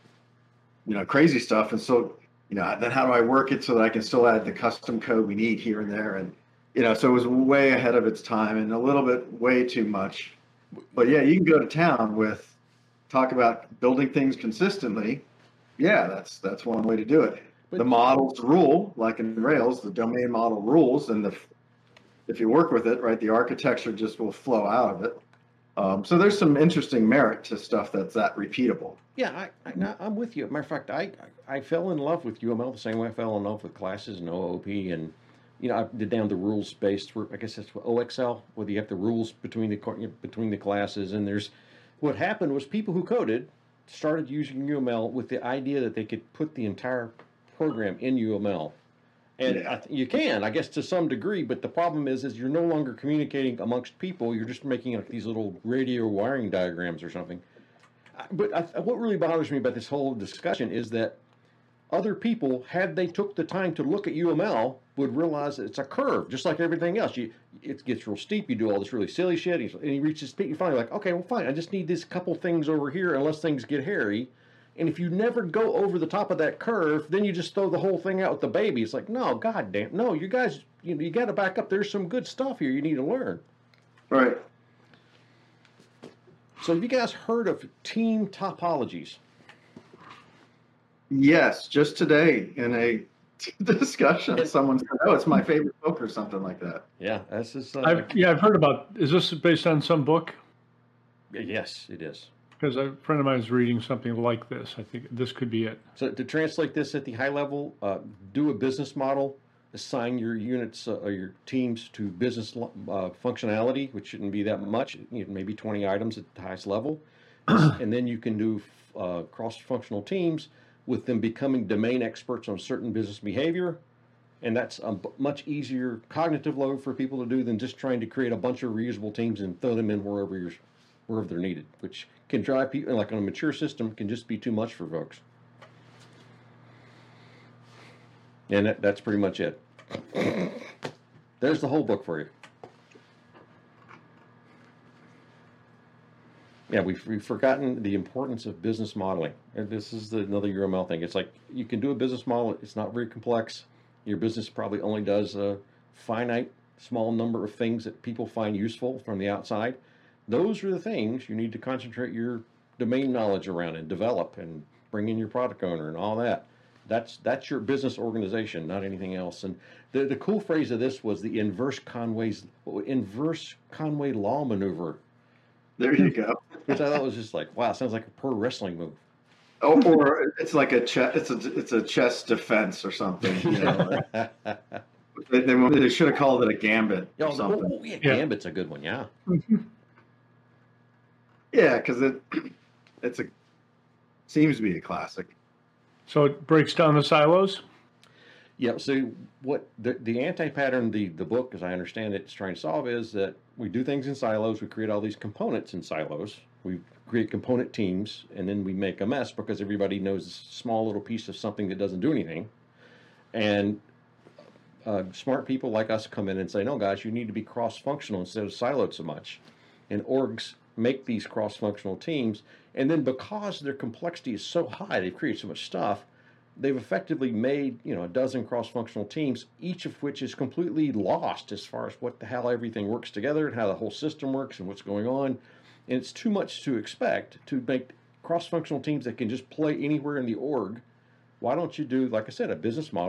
you know, crazy stuff. And so, you know, then how do I work it so that I can still add the custom code we need here and there? And, you know, so it was way ahead of its time and a little bit way too much. But yeah, you can go to town with talk about building things consistently. Yeah, that's that's one way to do it.
But-
the models rule, like in Rails, the domain model rules, and the if you work with it, right, the architecture just will flow out of it. Um, so there's some interesting merit to stuff that's that repeatable.
Yeah, I, I, no, I'm with you. Matter of fact, I, I I fell in love with U M L the same way I fell in love with classes and O O P, and you know I did down the rules based. I guess that's what O X L, where you have the rules between the co- between the classes. And there's what happened was people who coded started using U M L with the idea that they could put the entire program in U M L. And
Yeah.
I th- you can, I guess, to some degree, but the problem is, is you're no longer communicating amongst people. You're just making like these little radio wiring diagrams or something. I- But I, what really bothers me about this whole discussion is that other people, had they took the time to look at U M L, would realize that it's a curve, just like everything else. You, it gets real steep. You do all this really silly shit, and you reach this peak. You're finally like, okay, well, fine. I just need these couple things over here, unless things get hairy. And if you never go over the top of that curve, then you just throw the whole thing out with the baby. It's like, no, goddamn, no, you guys, you, you got to back up. There's some good stuff here you need to learn.
Right.
So have you guys heard of team topologies?
Yes, just today in a discussion, someone said, "Oh, it's my favorite book" or something like that.
Yeah, that's just, uh,
I've, yeah, I've heard about. Is this based on some book?
yes, it is.
Because a friend of mine is reading something like this. I think this could be it.
So to translate this at the high level, uh, do a business model, assign your units uh, or your teams to business lo- uh, functionality, which shouldn't be that much, you know, maybe twenty items at the highest level. And then you can do uh, cross-functional teams with them becoming domain experts on certain business behavior. And that's a b- much easier cognitive load for people to do than just trying to create a bunch of reusable teams and throw them in wherever you're, wherever they're needed, which can drive people, like on a mature system, can just be too much for folks. And that, that's pretty much it. There's the whole book for you. Yeah, we've, we've forgotten the importance of business modeling. And this is the, another U M L thing. It's like you can do a business model. It's not very complex. Your business probably only does a finite small number of things that people find useful from the outside. Those are the things you need to concentrate your domain knowledge around and develop and bring in your product owner and all that. That's that's your business organization, not anything else. And the, the cool phrase of this was the inverse Conway's inverse Conway law maneuver,
There you go.
which I thought was just like, wow, sounds like a pro wrestling move.
Oh, or it's like a chess. It's a it's a chess defense or something. You know, they, they, they should have called it a gambit or
Oh,
something.
oh, yeah,
Yeah.
Gambit's a good one, yeah.
Yeah, because it it's a seems to be a classic.
So it breaks down the silos.
Yeah, so what the, the anti-pattern, the, the book, as I understand it, is trying to solve is that we do things in silos, we create all these components in silos, we create component teams, and then we make a mess because everybody knows a small little piece of something that doesn't do anything. And uh, smart people like us come in and say, no, guys, you need to be cross-functional instead of siloed so much. And orgs make these cross-functional teams, and then because their complexity is so high, they've created so much stuff, they've effectively made, you know, a dozen cross-functional teams, each of which is completely lost as far as what the hell everything works together and how the whole system works and what's going on. And it's too much to expect to make cross-functional teams that can just play anywhere in the org. Why don't you do, like I said, a business model,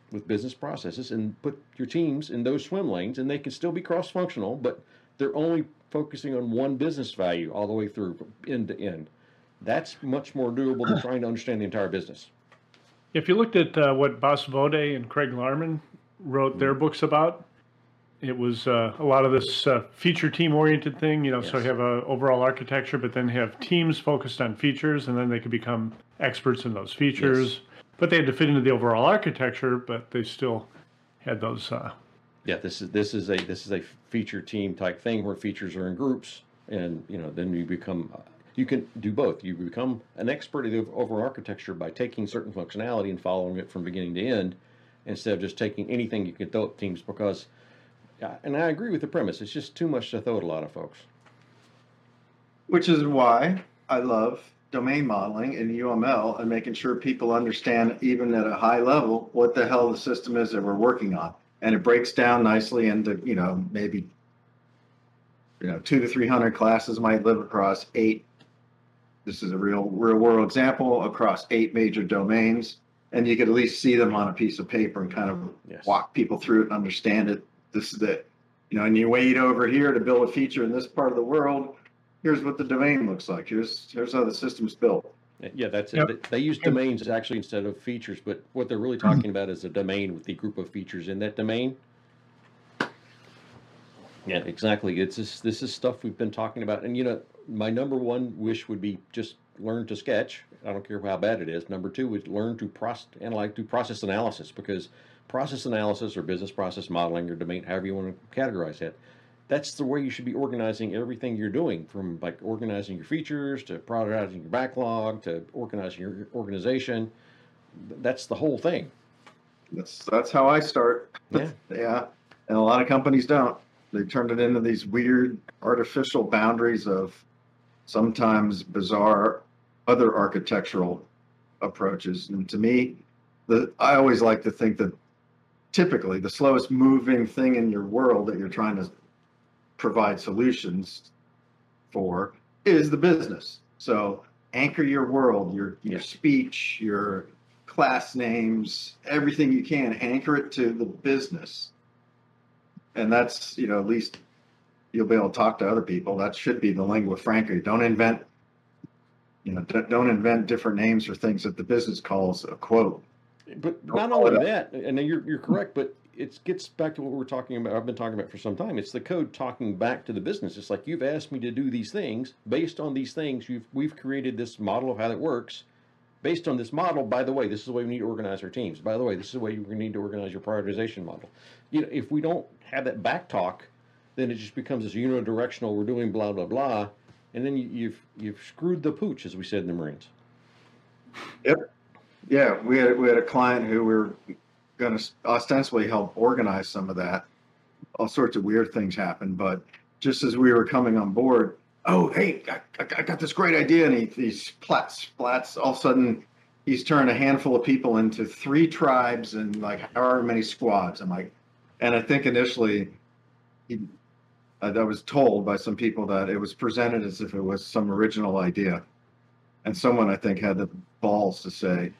with business processes and put your teams in those swim lanes, and they can still be cross-functional, but they're only focusing on one business value all the way through, end to end. That's much more doable than trying to understand the entire business.
If you looked at uh, what Bas Vode and Craig Larman wrote their books about, it was uh, a lot of this uh, feature team oriented thing, you know, so
Yes.
you have a overall architecture, but then have teams focused on features, and then they could become experts in those features.
Yes.
But they had to fit into the overall architecture, but they still had those. Uh,
Yeah, this is this is a this is a feature team type thing where features are in groups, and you know then you become you can do both. You become an expert in the overall architecture by taking certain functionality and following it from beginning to end, instead of just taking anything you can throw at teams. Because, and I agree with the premise, it's just too much to throw at a lot of folks.
Which is why I love domain modeling in U M L and making sure people understand, even at a high level, what the hell the system is that we're working on. And it breaks down nicely into, you know, maybe, you know, two to three hundred classes might live across eight. This is a real, real world example across eight major domains. And you could at least see them on a piece of paper and kind of
Yes.
walk people through it and understand it. This is it. You know, and you wait over here to build a feature in this part of the world. Here's what the domain looks like. Here's here's how the system's built.
Yeah, that's
Yep.
it. They use domains actually instead of features, but what they're really talking about is a domain with the group of features in that domain. Yeah, exactly. It's this, this is stuff we've been talking about. And, you know, my number one wish would be just learn to sketch. I don't care how bad it is. Number two would learn to process, analyze, do process analysis, because process analysis or business process modeling or domain, however you want to categorize that, that's the way you should be organizing everything you're doing, from like organizing your features to prioritizing your backlog to organizing your organization. That's the whole thing.
That's that's how I start.
Yeah.
Yeah. And a lot of companies don't. They turned it into these weird artificial boundaries of sometimes bizarre other architectural approaches. And to me, the I always like to think that typically the slowest moving thing in your world that you're trying to provide solutions for is the business. So anchor your world, your your
Yes.
speech, your class names, everything you can, anchor it to the business. And that's, you know, at least you'll be able to talk to other people. That should be the lingua franca. Don't invent, you know, don't don't invent different names for things that the business calls a quote.
But
Don't
not
call
only
it up.
that, and you're you're correct, but it gets back to what we're talking about. I've been talking about for some time. It's the code talking back to the business. It's like, you've asked me to do these things. Based on these things, you've we've created this model of how that works. Based on this model, by the way, this is the way we need to organize our teams. By the way, this is the way we need to organize your prioritization model. You know, if we don't have that back talk, then it just becomes this unidirectional. We're doing blah blah blah, and then you, you've you've screwed the pooch, as we said in the Marines.
Yep. Yeah, we had we had a client who we were going to ostensibly help organize some of that. All sorts of weird things happened, but just as we were coming on board, oh hey, I, I got this great idea, and he these splats splats. All of a sudden, he's turned a handful of people into three tribes and like however many squads. I'm like, and I think initially, he, I, I was told by some people that it was presented as if it was some original idea, and someone I think had the balls to say,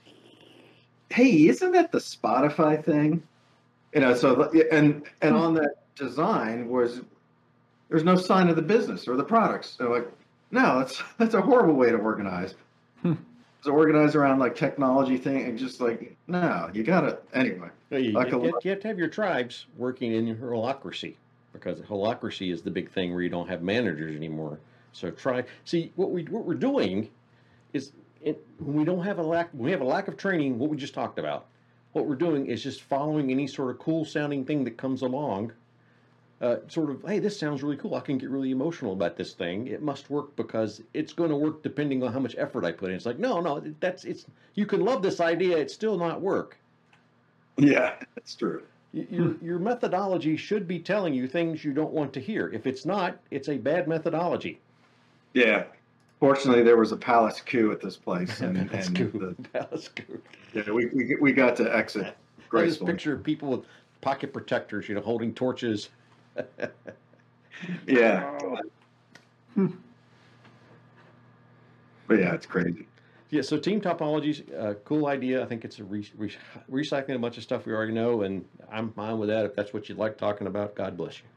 hey, isn't that the Spotify thing? You know, so and and on that design was there's no sign of the business or the products. So like, no, that's that's a horrible way to organize.
Hmm.
It's organized around like technology thing and just like, no, you gotta anyway.
You, you,
Like a
you-
lot-
you have to have your tribes working in holacracy, because holacracy is the big thing where you don't have managers anymore. So try see what we what we're doing is it, when we don't have a lack when we have a lack of training, what we just talked about. What we're doing is just following any sort of cool sounding thing that comes along. Uh, sort of, hey, this sounds really cool. I can get really emotional about this thing. It must work because it's going to work depending on how much effort I put in. It's like, no, no, that's it's. You can love this idea, it's still not work.
Yeah, that's true.
Y- Your your methodology should be telling you things you don't want to hear. If it's not, it's a bad methodology.
Yeah. Fortunately, there was a palace coup at this place, and,
Palace
and
coup.
the,
Palace coup.
yeah, we, we we got to exit
I just
gracefully.
picture people with pocket protectors, you know, holding torches.
Yeah,
Hmm.
but yeah, it's crazy.
Yeah, so team topologies, uh, cool idea. I think it's a re- re- recycling a bunch of stuff we already know, and I'm fine with that. If that's what you like talking about, God bless you.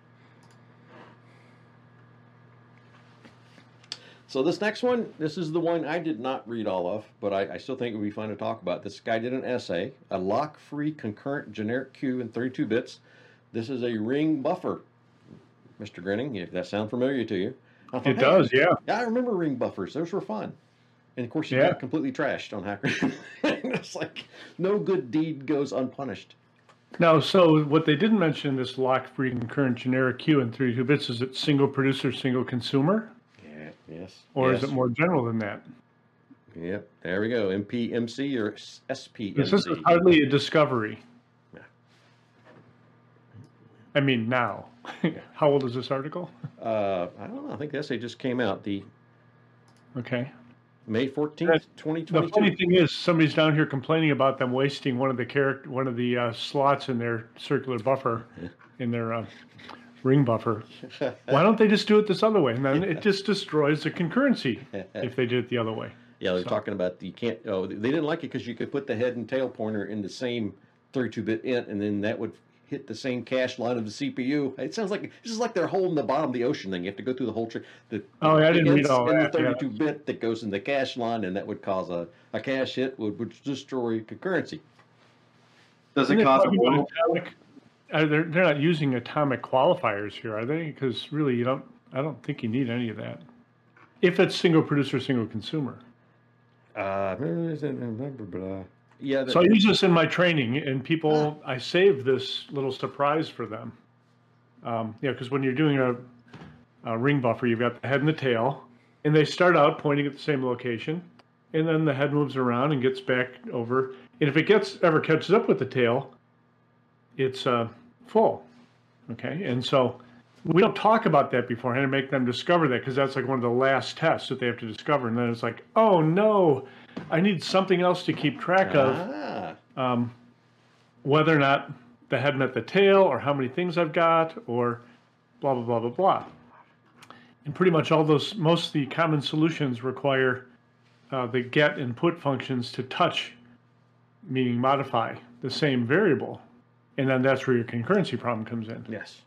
So this next one, this is the one I did not read all of, but I, I still think it would be fun to talk about. This guy did an essay, a lock-free concurrent generic queue in thirty-two bits. This is a ring buffer, Mister Grinning, if that sounds familiar to you. I thought,
It
hey,
does, yeah.
I remember ring buffers. Those were fun. And of course, you
Yeah.
got completely trashed on Hacker. It's like no good deed goes unpunished.
Now, so what they didn't mention in this lock-free concurrent generic queue in thirty-two bits is it single producer, single consumer,
Yeah, yes.
or
yes.
is it more general than that?
Yep, there we go. M P M C or S P M C.
This is hardly a discovery.
Yeah.
I mean, now. How old is this article?
Uh, I don't know. I think the essay just came out the
Okay.
May fourteenth, twenty
The funny
twenty-two.
thing is, somebody's down here complaining about them wasting one of the character, one of the uh, slots in their circular buffer, in their uh, ring buffer. Why don't they just do it this other way? And then it just destroys the concurrency if they did it the other way.
Yeah, they're
So-
talking about the, you can't, oh, they didn't like it because you could put the head and tail pointer in the same thirty-two bit int, and then that would hit the same cache line of the C P U. It sounds like, it's just like they're holding the bottom of the ocean thing. You have to go through the whole tree. The,
Oh, yeah, I didn't
the
read
int's
all
in
that,
the
yeah.
thirty-two bit that goes in the cache line, and that would cause a, a cache hit, would, would destroy concurrency.
Does
Isn't
it
it
cause a
talking about
wall?
atomic- are they, they're not using atomic qualifiers here, are they? Because really, you don't. I don't think you need any of that. If it's single producer, single consumer.
Uh, but, uh, yeah,
So I
that,
use this in my training, and people, I save this little surprise for them. Um, yeah, because when you're doing a, a ring buffer, you've got the head and the tail, and they start out pointing at the same location, and then the head moves around and gets back over. And if it gets ever catches up with the tail, it's uh, full. Okay, and so we don't talk about that beforehand and make them discover that, because that's like one of the last tests that they have to discover. And then it's like, oh no, I need something else to keep track of.
ah,
Um, whether or not the head met the tail, or how many things I've got, or blah, blah, blah, blah, blah. And pretty much all those, most of the common solutions require uh, the get and put functions to touch, meaning modify the same variable. And then that's where your concurrency problem comes in.
yes.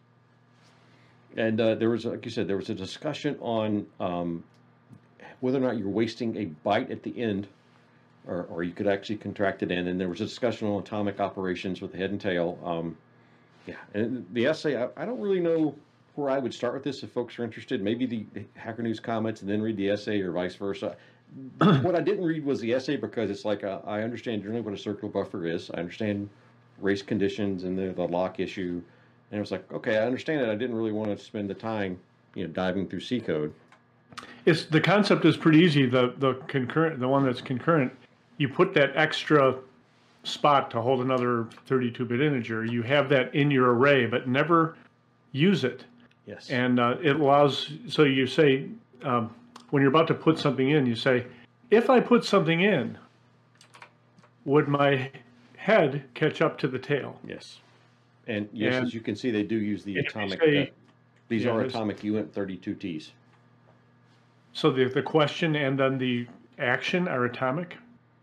And uh, there was, like you said, there was a discussion on um, whether or not you're wasting a byte at the end, or, or you could actually contract it in. And there was a discussion on atomic operations with the head and tail. Um, yeah, and the essay, I, I don't really know where I would start with this if folks are interested. Maybe the Hacker News comments and then read the essay, or vice versa. What I didn't read was the essay, because it's like, uh, I understand generally what a circular buffer is. I understand race conditions and the, the lock issue. And it was like, okay, I understand it. I didn't really want to spend the time, you know, diving through C code.
It's, the concept is pretty easy. The, the concurrent, the one that's concurrent, you put that extra spot to hold another thirty-two bit integer. You have that in your array, but never use it.
Yes.
And uh, it allows, so you say, um, when you're about to put something in, you say, if I put something in, would my head catch up to the tail?
Yes. And yes,
And
as you can see, they do use the
if you
atomic.
say-
uh, these
yeah,
are
there's-
atomic U I N T thirty-two Ts.
So the, the question and then the action are atomic?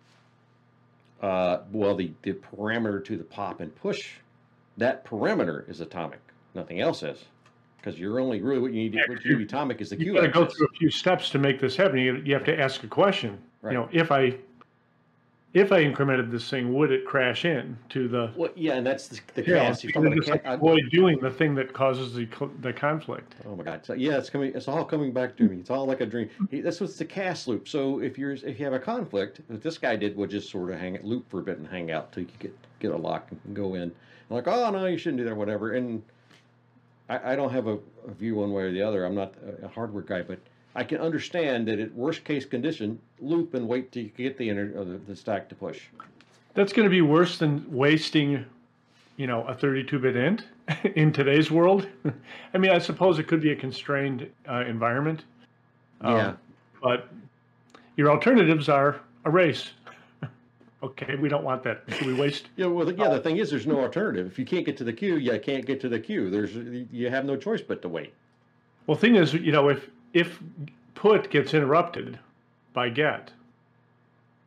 Uh, well, the, the parameter to the pop and push, that parameter is atomic. Nothing else is. Because you're only really, what you need,
Yeah,
what you need atomic is the
You've
Q
got to go
axis.
through a few steps to make this happen. You, you have to ask a question.
Right.
You know, if I if I incremented this thing, would it crash in to the
Well, yeah, and that's the, the
tail?
cast. You're
You
talking
can
about
just
a ca-
avoid doing the thing that causes the co- the conflict.
Oh my God! So, yeah, it's coming. It's all coming back to me. It's all like a dream. He, that's what's the cast loop. So if you're if you have a conflict, what this guy did was just sort of hang loop for a bit and hang out till you get get a lock and go in. And like, oh no, you shouldn't do that, whatever. And I, I don't have a, a view one way or the other. I'm not a, a hardware guy, but I can understand that at worst case condition, loop and wait till you get the inner or the, the stack to push.
That's going to be worse than wasting, you know, a thirty-two bit int in today's world. I mean, I suppose it could be a constrained uh, environment. Um,
Yeah.
But your alternatives are erase. Okay, we don't want that. Should we waste?
Yeah, well, the, yeah. The thing is, there's no alternative. If you can't get to the queue, you can't get to the queue. There's you have no choice but to wait.
Well, thing is, you know, if if put gets interrupted by get,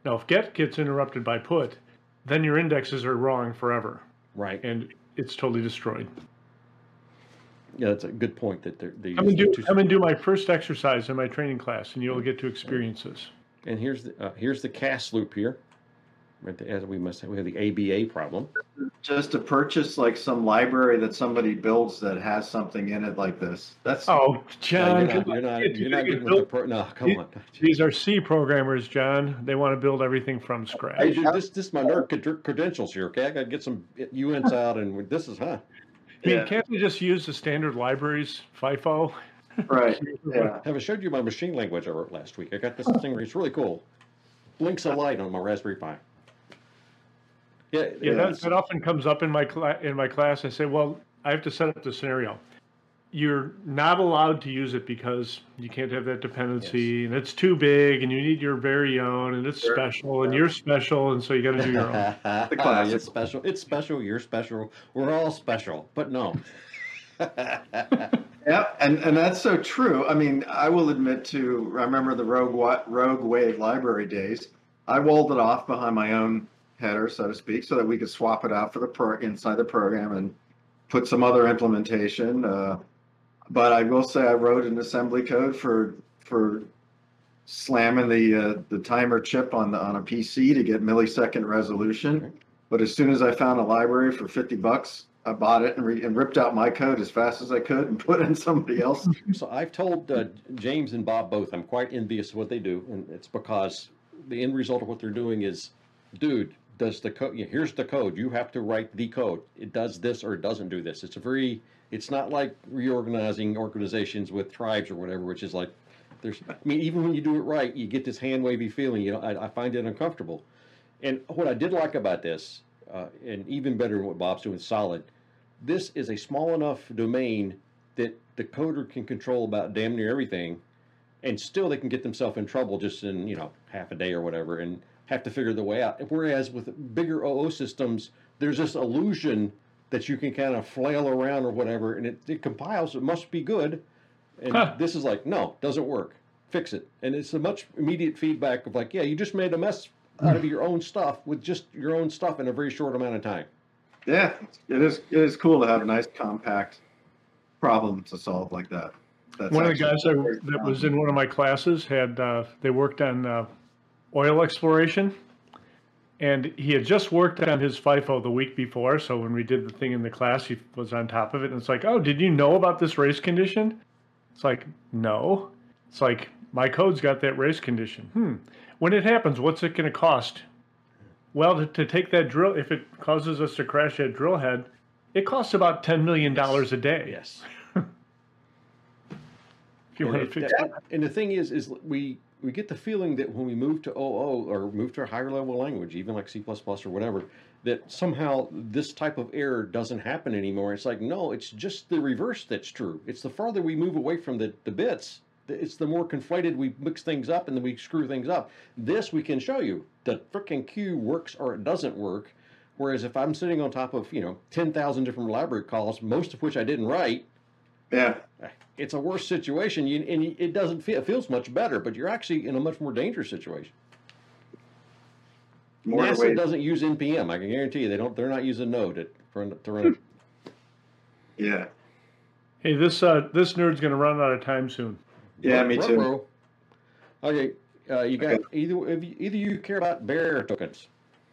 Now, if get gets interrupted by put, then your indexes are wrong forever,
Right.
and it's totally destroyed.
Yeah, that's a good point. That they're, they
Come and
use
do
the two-
come and do my first exercise in my training class, and you'll get to experience this.
And here's the uh, here's the cast loop here. Right, the, as we must have, we have the A B A problem.
Just to purchase like some library that somebody builds that has something in it like this. That's
Oh,
No,
John,
you're not.
come
You're
on.
not.
It's
You're not
gonna
getting
get
with the
built-
pro. No, come on.
These are C programmers, John. They want to build everything from
Hey,
scratch.
dude, this this is my nerd cred- credentials here. Okay, I got to get some U Ns out, and this is huh.
I mean,
Yeah.
can't we just use the standard libraries, FIFO?
right. Yeah.
Have I showed you my machine language I wrote last week? I got this thing. It's really cool. Blinks a light on my Raspberry Pi. Yeah,
Yeah,
yeah,
that, that often comes up in my cla- in my class. I say, well, I have to set up the scenario. You're not allowed to use it because you can't have that dependency, and it's too big, and you need your very own, and it's
Sure.
special, and you're special, and so you got to do your own.
The classic.
It's special. It's special. You're special. We're all special, but no.
Yeah, and, and that's so true. I mean, I will admit to, I remember the Rogue Wa- Rogue Wave library days. I walled it off behind my own header, so to speak, so that we could swap it out for the pro- inside the program and put some other implementation. Uh, but I will say I wrote an assembly code for for slamming the uh, the timer chip on the on a P C to get millisecond resolution. But as soon as I found a library for fifty bucks, I bought it and, re- and ripped out my code as fast as I could and put in somebody else.
So I've told uh, James and Bob both, I'm quite envious of what they do, and it's because the end result of what they're doing is, dude, does the code? Here's the code. You have to write the code. It does this or it doesn't do this. It's a very. It's not like reorganizing organizations with tribes or whatever, which is like, there's. I mean, even when you do it right, you get this hand wavy feeling. You know, I, I find it uncomfortable. And what I did like about this, uh, and even better than what Bob's doing, Solid. This is a small enough domain that the coder can control about damn near everything, and still they can get themselves in trouble just in, you know, half a day or whatever, and have to figure the way out. Whereas with bigger O O systems, there's this illusion that you can kind of flail around or whatever, and it, it compiles, it must be good. And
Huh.
this is like, no, doesn't work. Fix it. And it's a much immediate feedback of like, yeah, you just made a mess out of your own stuff with just your own stuff in a very short amount of time.
Yeah, it is. It is cool to have a nice compact problem to solve like that. That's
One of the
actually
guys I,
very
that was
challenging.
in one of my classes had uh, they worked on uh, oil exploration, and he had just worked on his FIFO the week before. So when we did the thing in the class, he was on top of it, and it's like, oh, did you know about this race condition? It's like, no. It's like, my code's got that race condition. Hmm. When it happens, what's it going to cost? Well, to, to take that drill, if it causes us to crash that drill head, it costs about ten million dollars a day.
Yes.
If you
And,
want to
it-
fix
that- and the thing is, is we we get the feeling that when we move to O O or move to a higher level language, even like C plus plus or whatever, that somehow this type of error doesn't happen anymore. It's like, no, it's just the reverse that's true. It's the farther we move away from the, the bits, it's the more conflated we mix things up and then we screw things up. This we can show you. The frickin' Q works or it doesn't work. Whereas if I'm sitting on top of, you know, ten thousand different library calls, most of which I didn't write,
Yeah,
it's a worse situation, you, and you- it doesn't feel, it feels much better, but you're actually in a much more dangerous situation.
more
NASA
ways.
doesn't use N P M. I can guarantee you they don't. They're not using Node to run to run.
Yeah,
Hey, this uh, this nerd's gonna run out of time soon.
Yeah, me too.
Ruh-roh. Okay, uh, you got either if you, either you care about bear tokens.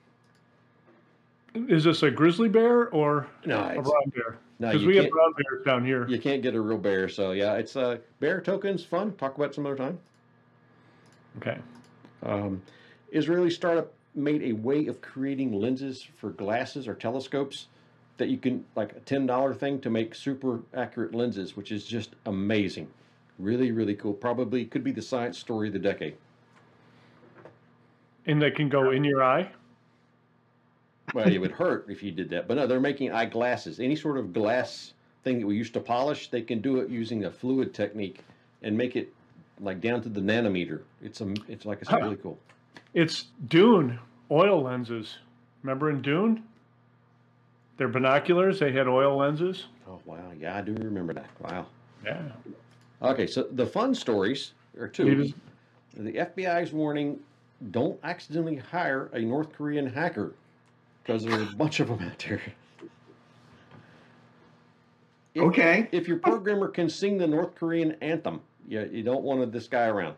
Is this a grizzly bear or
No,
a
it's,
brown bear?
no,
Because
you
we have
can't.
brown bears down here.
You can't get a real bear. So yeah, it's uh, bear tokens. Fun. Talk about it some other time.
Okay.
Um, Israeli startup made a way of creating lenses for glasses or telescopes that you can, like a ten dollar thing to make super accurate lenses, which is just amazing. Really, really cool. Probably could be the science story of the decade.
And they can go in your eye.
Well, it would hurt if you did that. But no, they're making eyeglasses. Any sort of glass thing that we used to polish, they can do it using a fluid technique and make it like down to the nanometer. It's a, it's like I said, really cool.
It's Dune oil lenses. Remember in Dune? Their binoculars, they had oil lenses.
Oh wow, yeah, I do remember that. Wow.
Yeah.
Okay, so the fun stories are
He
two.
was-
The F B I is warning don't accidentally hire a North Korean hacker because there are a bunch of them out there. If,
Okay.
If your programmer can sing the North Korean anthem, you, you don't want this guy around.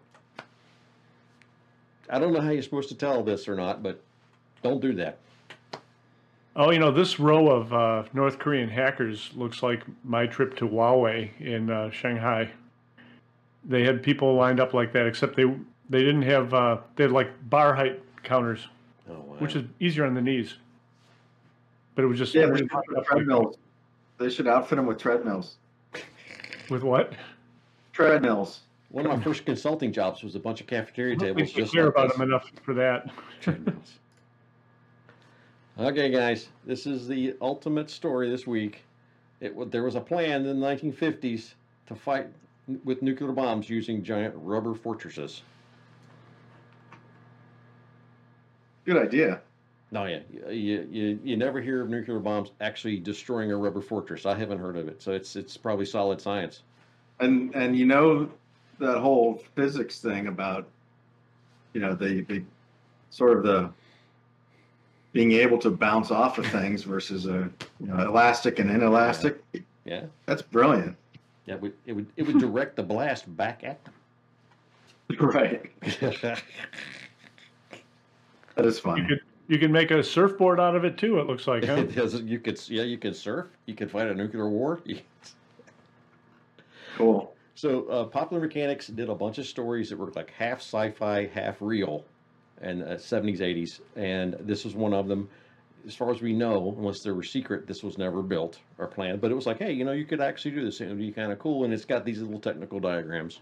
I don't know how you're supposed to tell this or not, but don't do that.
Oh, you know, this row of uh, North Korean hackers looks like my trip to Huawei in uh, Shanghai. They had people lined up like that, except they they didn't have, uh, they had like bar height counters,
Oh, wow.
which is easier on the knees. But it was just
Yeah, they
lined
should
up
outfit
like-
treadmills. They should outfit them with treadmills.
with what?
Treadmills.
One of my first consulting jobs was a bunch of cafeteria
We
tables
take
just
care
like
about
this.
them enough for that.
Treadmills. Okay, guys, this is the ultimate story this week. It wa- there was a plan in the nineteen fifties to fight n- with nuclear bombs using giant rubber fortresses.
Good idea.
No, yeah, you, you you never hear of nuclear bombs actually destroying a rubber fortress. I haven't heard of it, so it's it's probably solid science.
And and you know that whole physics thing about, you know, the, the sort of the being able to bounce off of things versus a, you know, elastic and inelastic.
Yeah,
That's brilliant.
yeah, it would it would, it would direct the blast back at
Right.
them.
That is
You
funny.
could you can make a surfboard out of it too. It looks like, huh?
It does- you could yeah, you could surf. You could fight a nuclear war. You-
Cool.
So, uh, Popular Mechanics did a bunch of stories that were like half sci-fi, half real, in the seventies, eighties, and this was one of them. As far as we know, unless they were secret, this was never built or planned. But it was like, hey, you know, you could actually do this. It would be kind of cool, and it's got these little technical diagrams.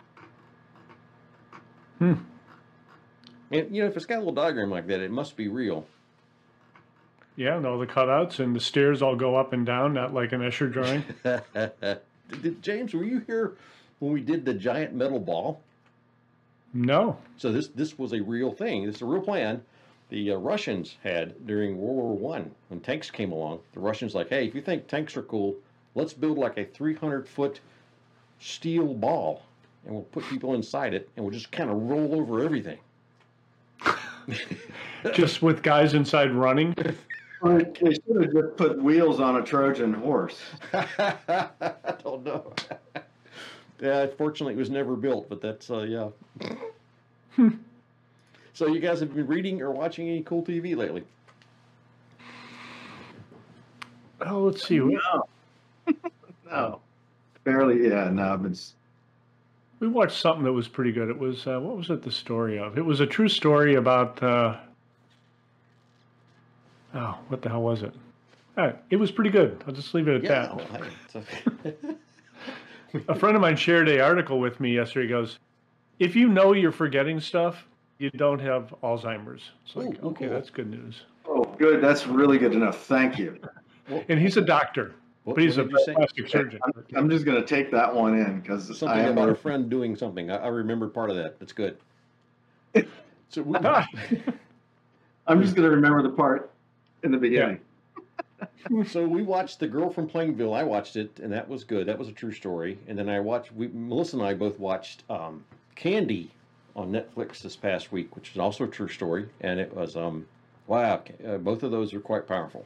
Hmm.
And you know, if it's got a little diagram like that, it must be real.
Yeah, and all the cutouts and the stairs all go up and down, not like an Escher drawing.
Did, James, were you here when we did the giant metal ball?
No.
So this this was a real thing. This is a real plan. The uh, Russians had during World War One when tanks came along. The Russians like, hey, if you think tanks are cool, let's build like a three hundred foot steel ball, and we'll put people inside it, and we'll just kind of roll over everything.
Just with guys inside running.
They should have just put wheels on a Trojan horse.
I don't know. Yeah, fortunately, it was never built, but that's uh, yeah. So you guys have been reading or watching any cool T V lately?
Oh, let's see. We,
No. No. Barely, yeah, no, but it's,
we watched something that was pretty good. It was, uh, what was it the story of? It was a true story about, uh, oh, what the hell was it? Uh, it was pretty good. I'll just leave it at
Yeah.
that.
well, hey, it's okay.
A friend of mine shared an article with me yesterday. He goes, if you know you're forgetting stuff, you don't have Alzheimer's. It's like,
Ooh, ooh,
okay,
cool.
that's good news.
oh, good. That's really good to know. Thank you.
And he's a doctor,
What-
but he's
what
a
did you say?
plastic surgeon.
I'm, I'm just going to take that one in because I
Something
am
about
a,
a friend doing something. I, I remembered part of that. That's good. So we,
I'm just going to remember the part in the beginning.
so we watched The Girl from Plainville. I watched it, and that was good. That was a true story. And then I watched. We, Melissa and I both watched um, Candy on Netflix this past week, which is also a true story. And it was um, wow. Uh, both of those are quite powerful.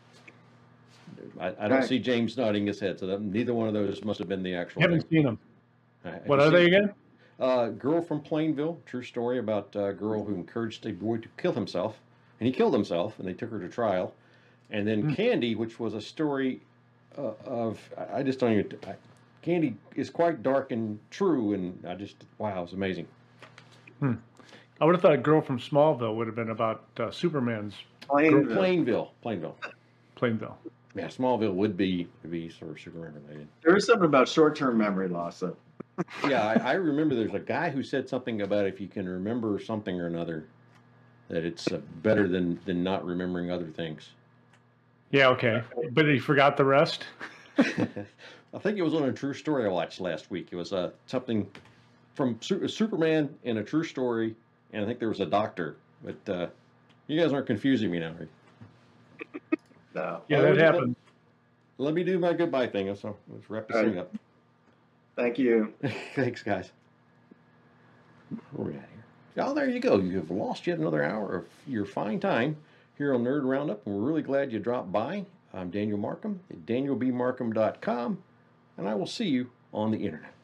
I, I don't
Right.
see James nodding his head, so that, neither one of those must have been the actual.
Haven't
thing.
seen him.
Uh, have
What
you
are
seen
they
it?
again?
Uh, Girl from Plainville, true story about a girl who encouraged a boy to kill himself, and he killed himself, and they took her to trial. And then
Hmm.
Candy, which was a story uh, of, I I just don't even, I, Candy is quite dark and true, and I just, wow, it's amazing.
I would have thought Girl from Smallville would have been about uh, Superman's
Plainville.
Plainville, Plainville.
Plainville.
Yeah, Smallville would be, would be sort of Superman related.
There is something about short-term memory loss. Though.
Yeah, I, I remember there's a guy who said something about if you can remember something or another, that it's uh, better than, than not remembering other things.
Yeah, okay. But he forgot the rest?
I think it was on a true story I watched last week. It was uh, something from Su- Superman in a true story, and I think there was a doctor. But uh, you guys aren't confusing me now. Right?
No.
Yeah,
Well,
that
let-
happened.
Let me do my goodbye thing. So let's wrap this
All
thing
Thank you.
up. Thanks, guys. Where are we at here? Oh, there you go. You have lost yet another hour of your fine time here on Nerd Roundup, and we're really glad you dropped by. I'm Daniel Markham at daniel b markham dot com, and I will see you on the internet.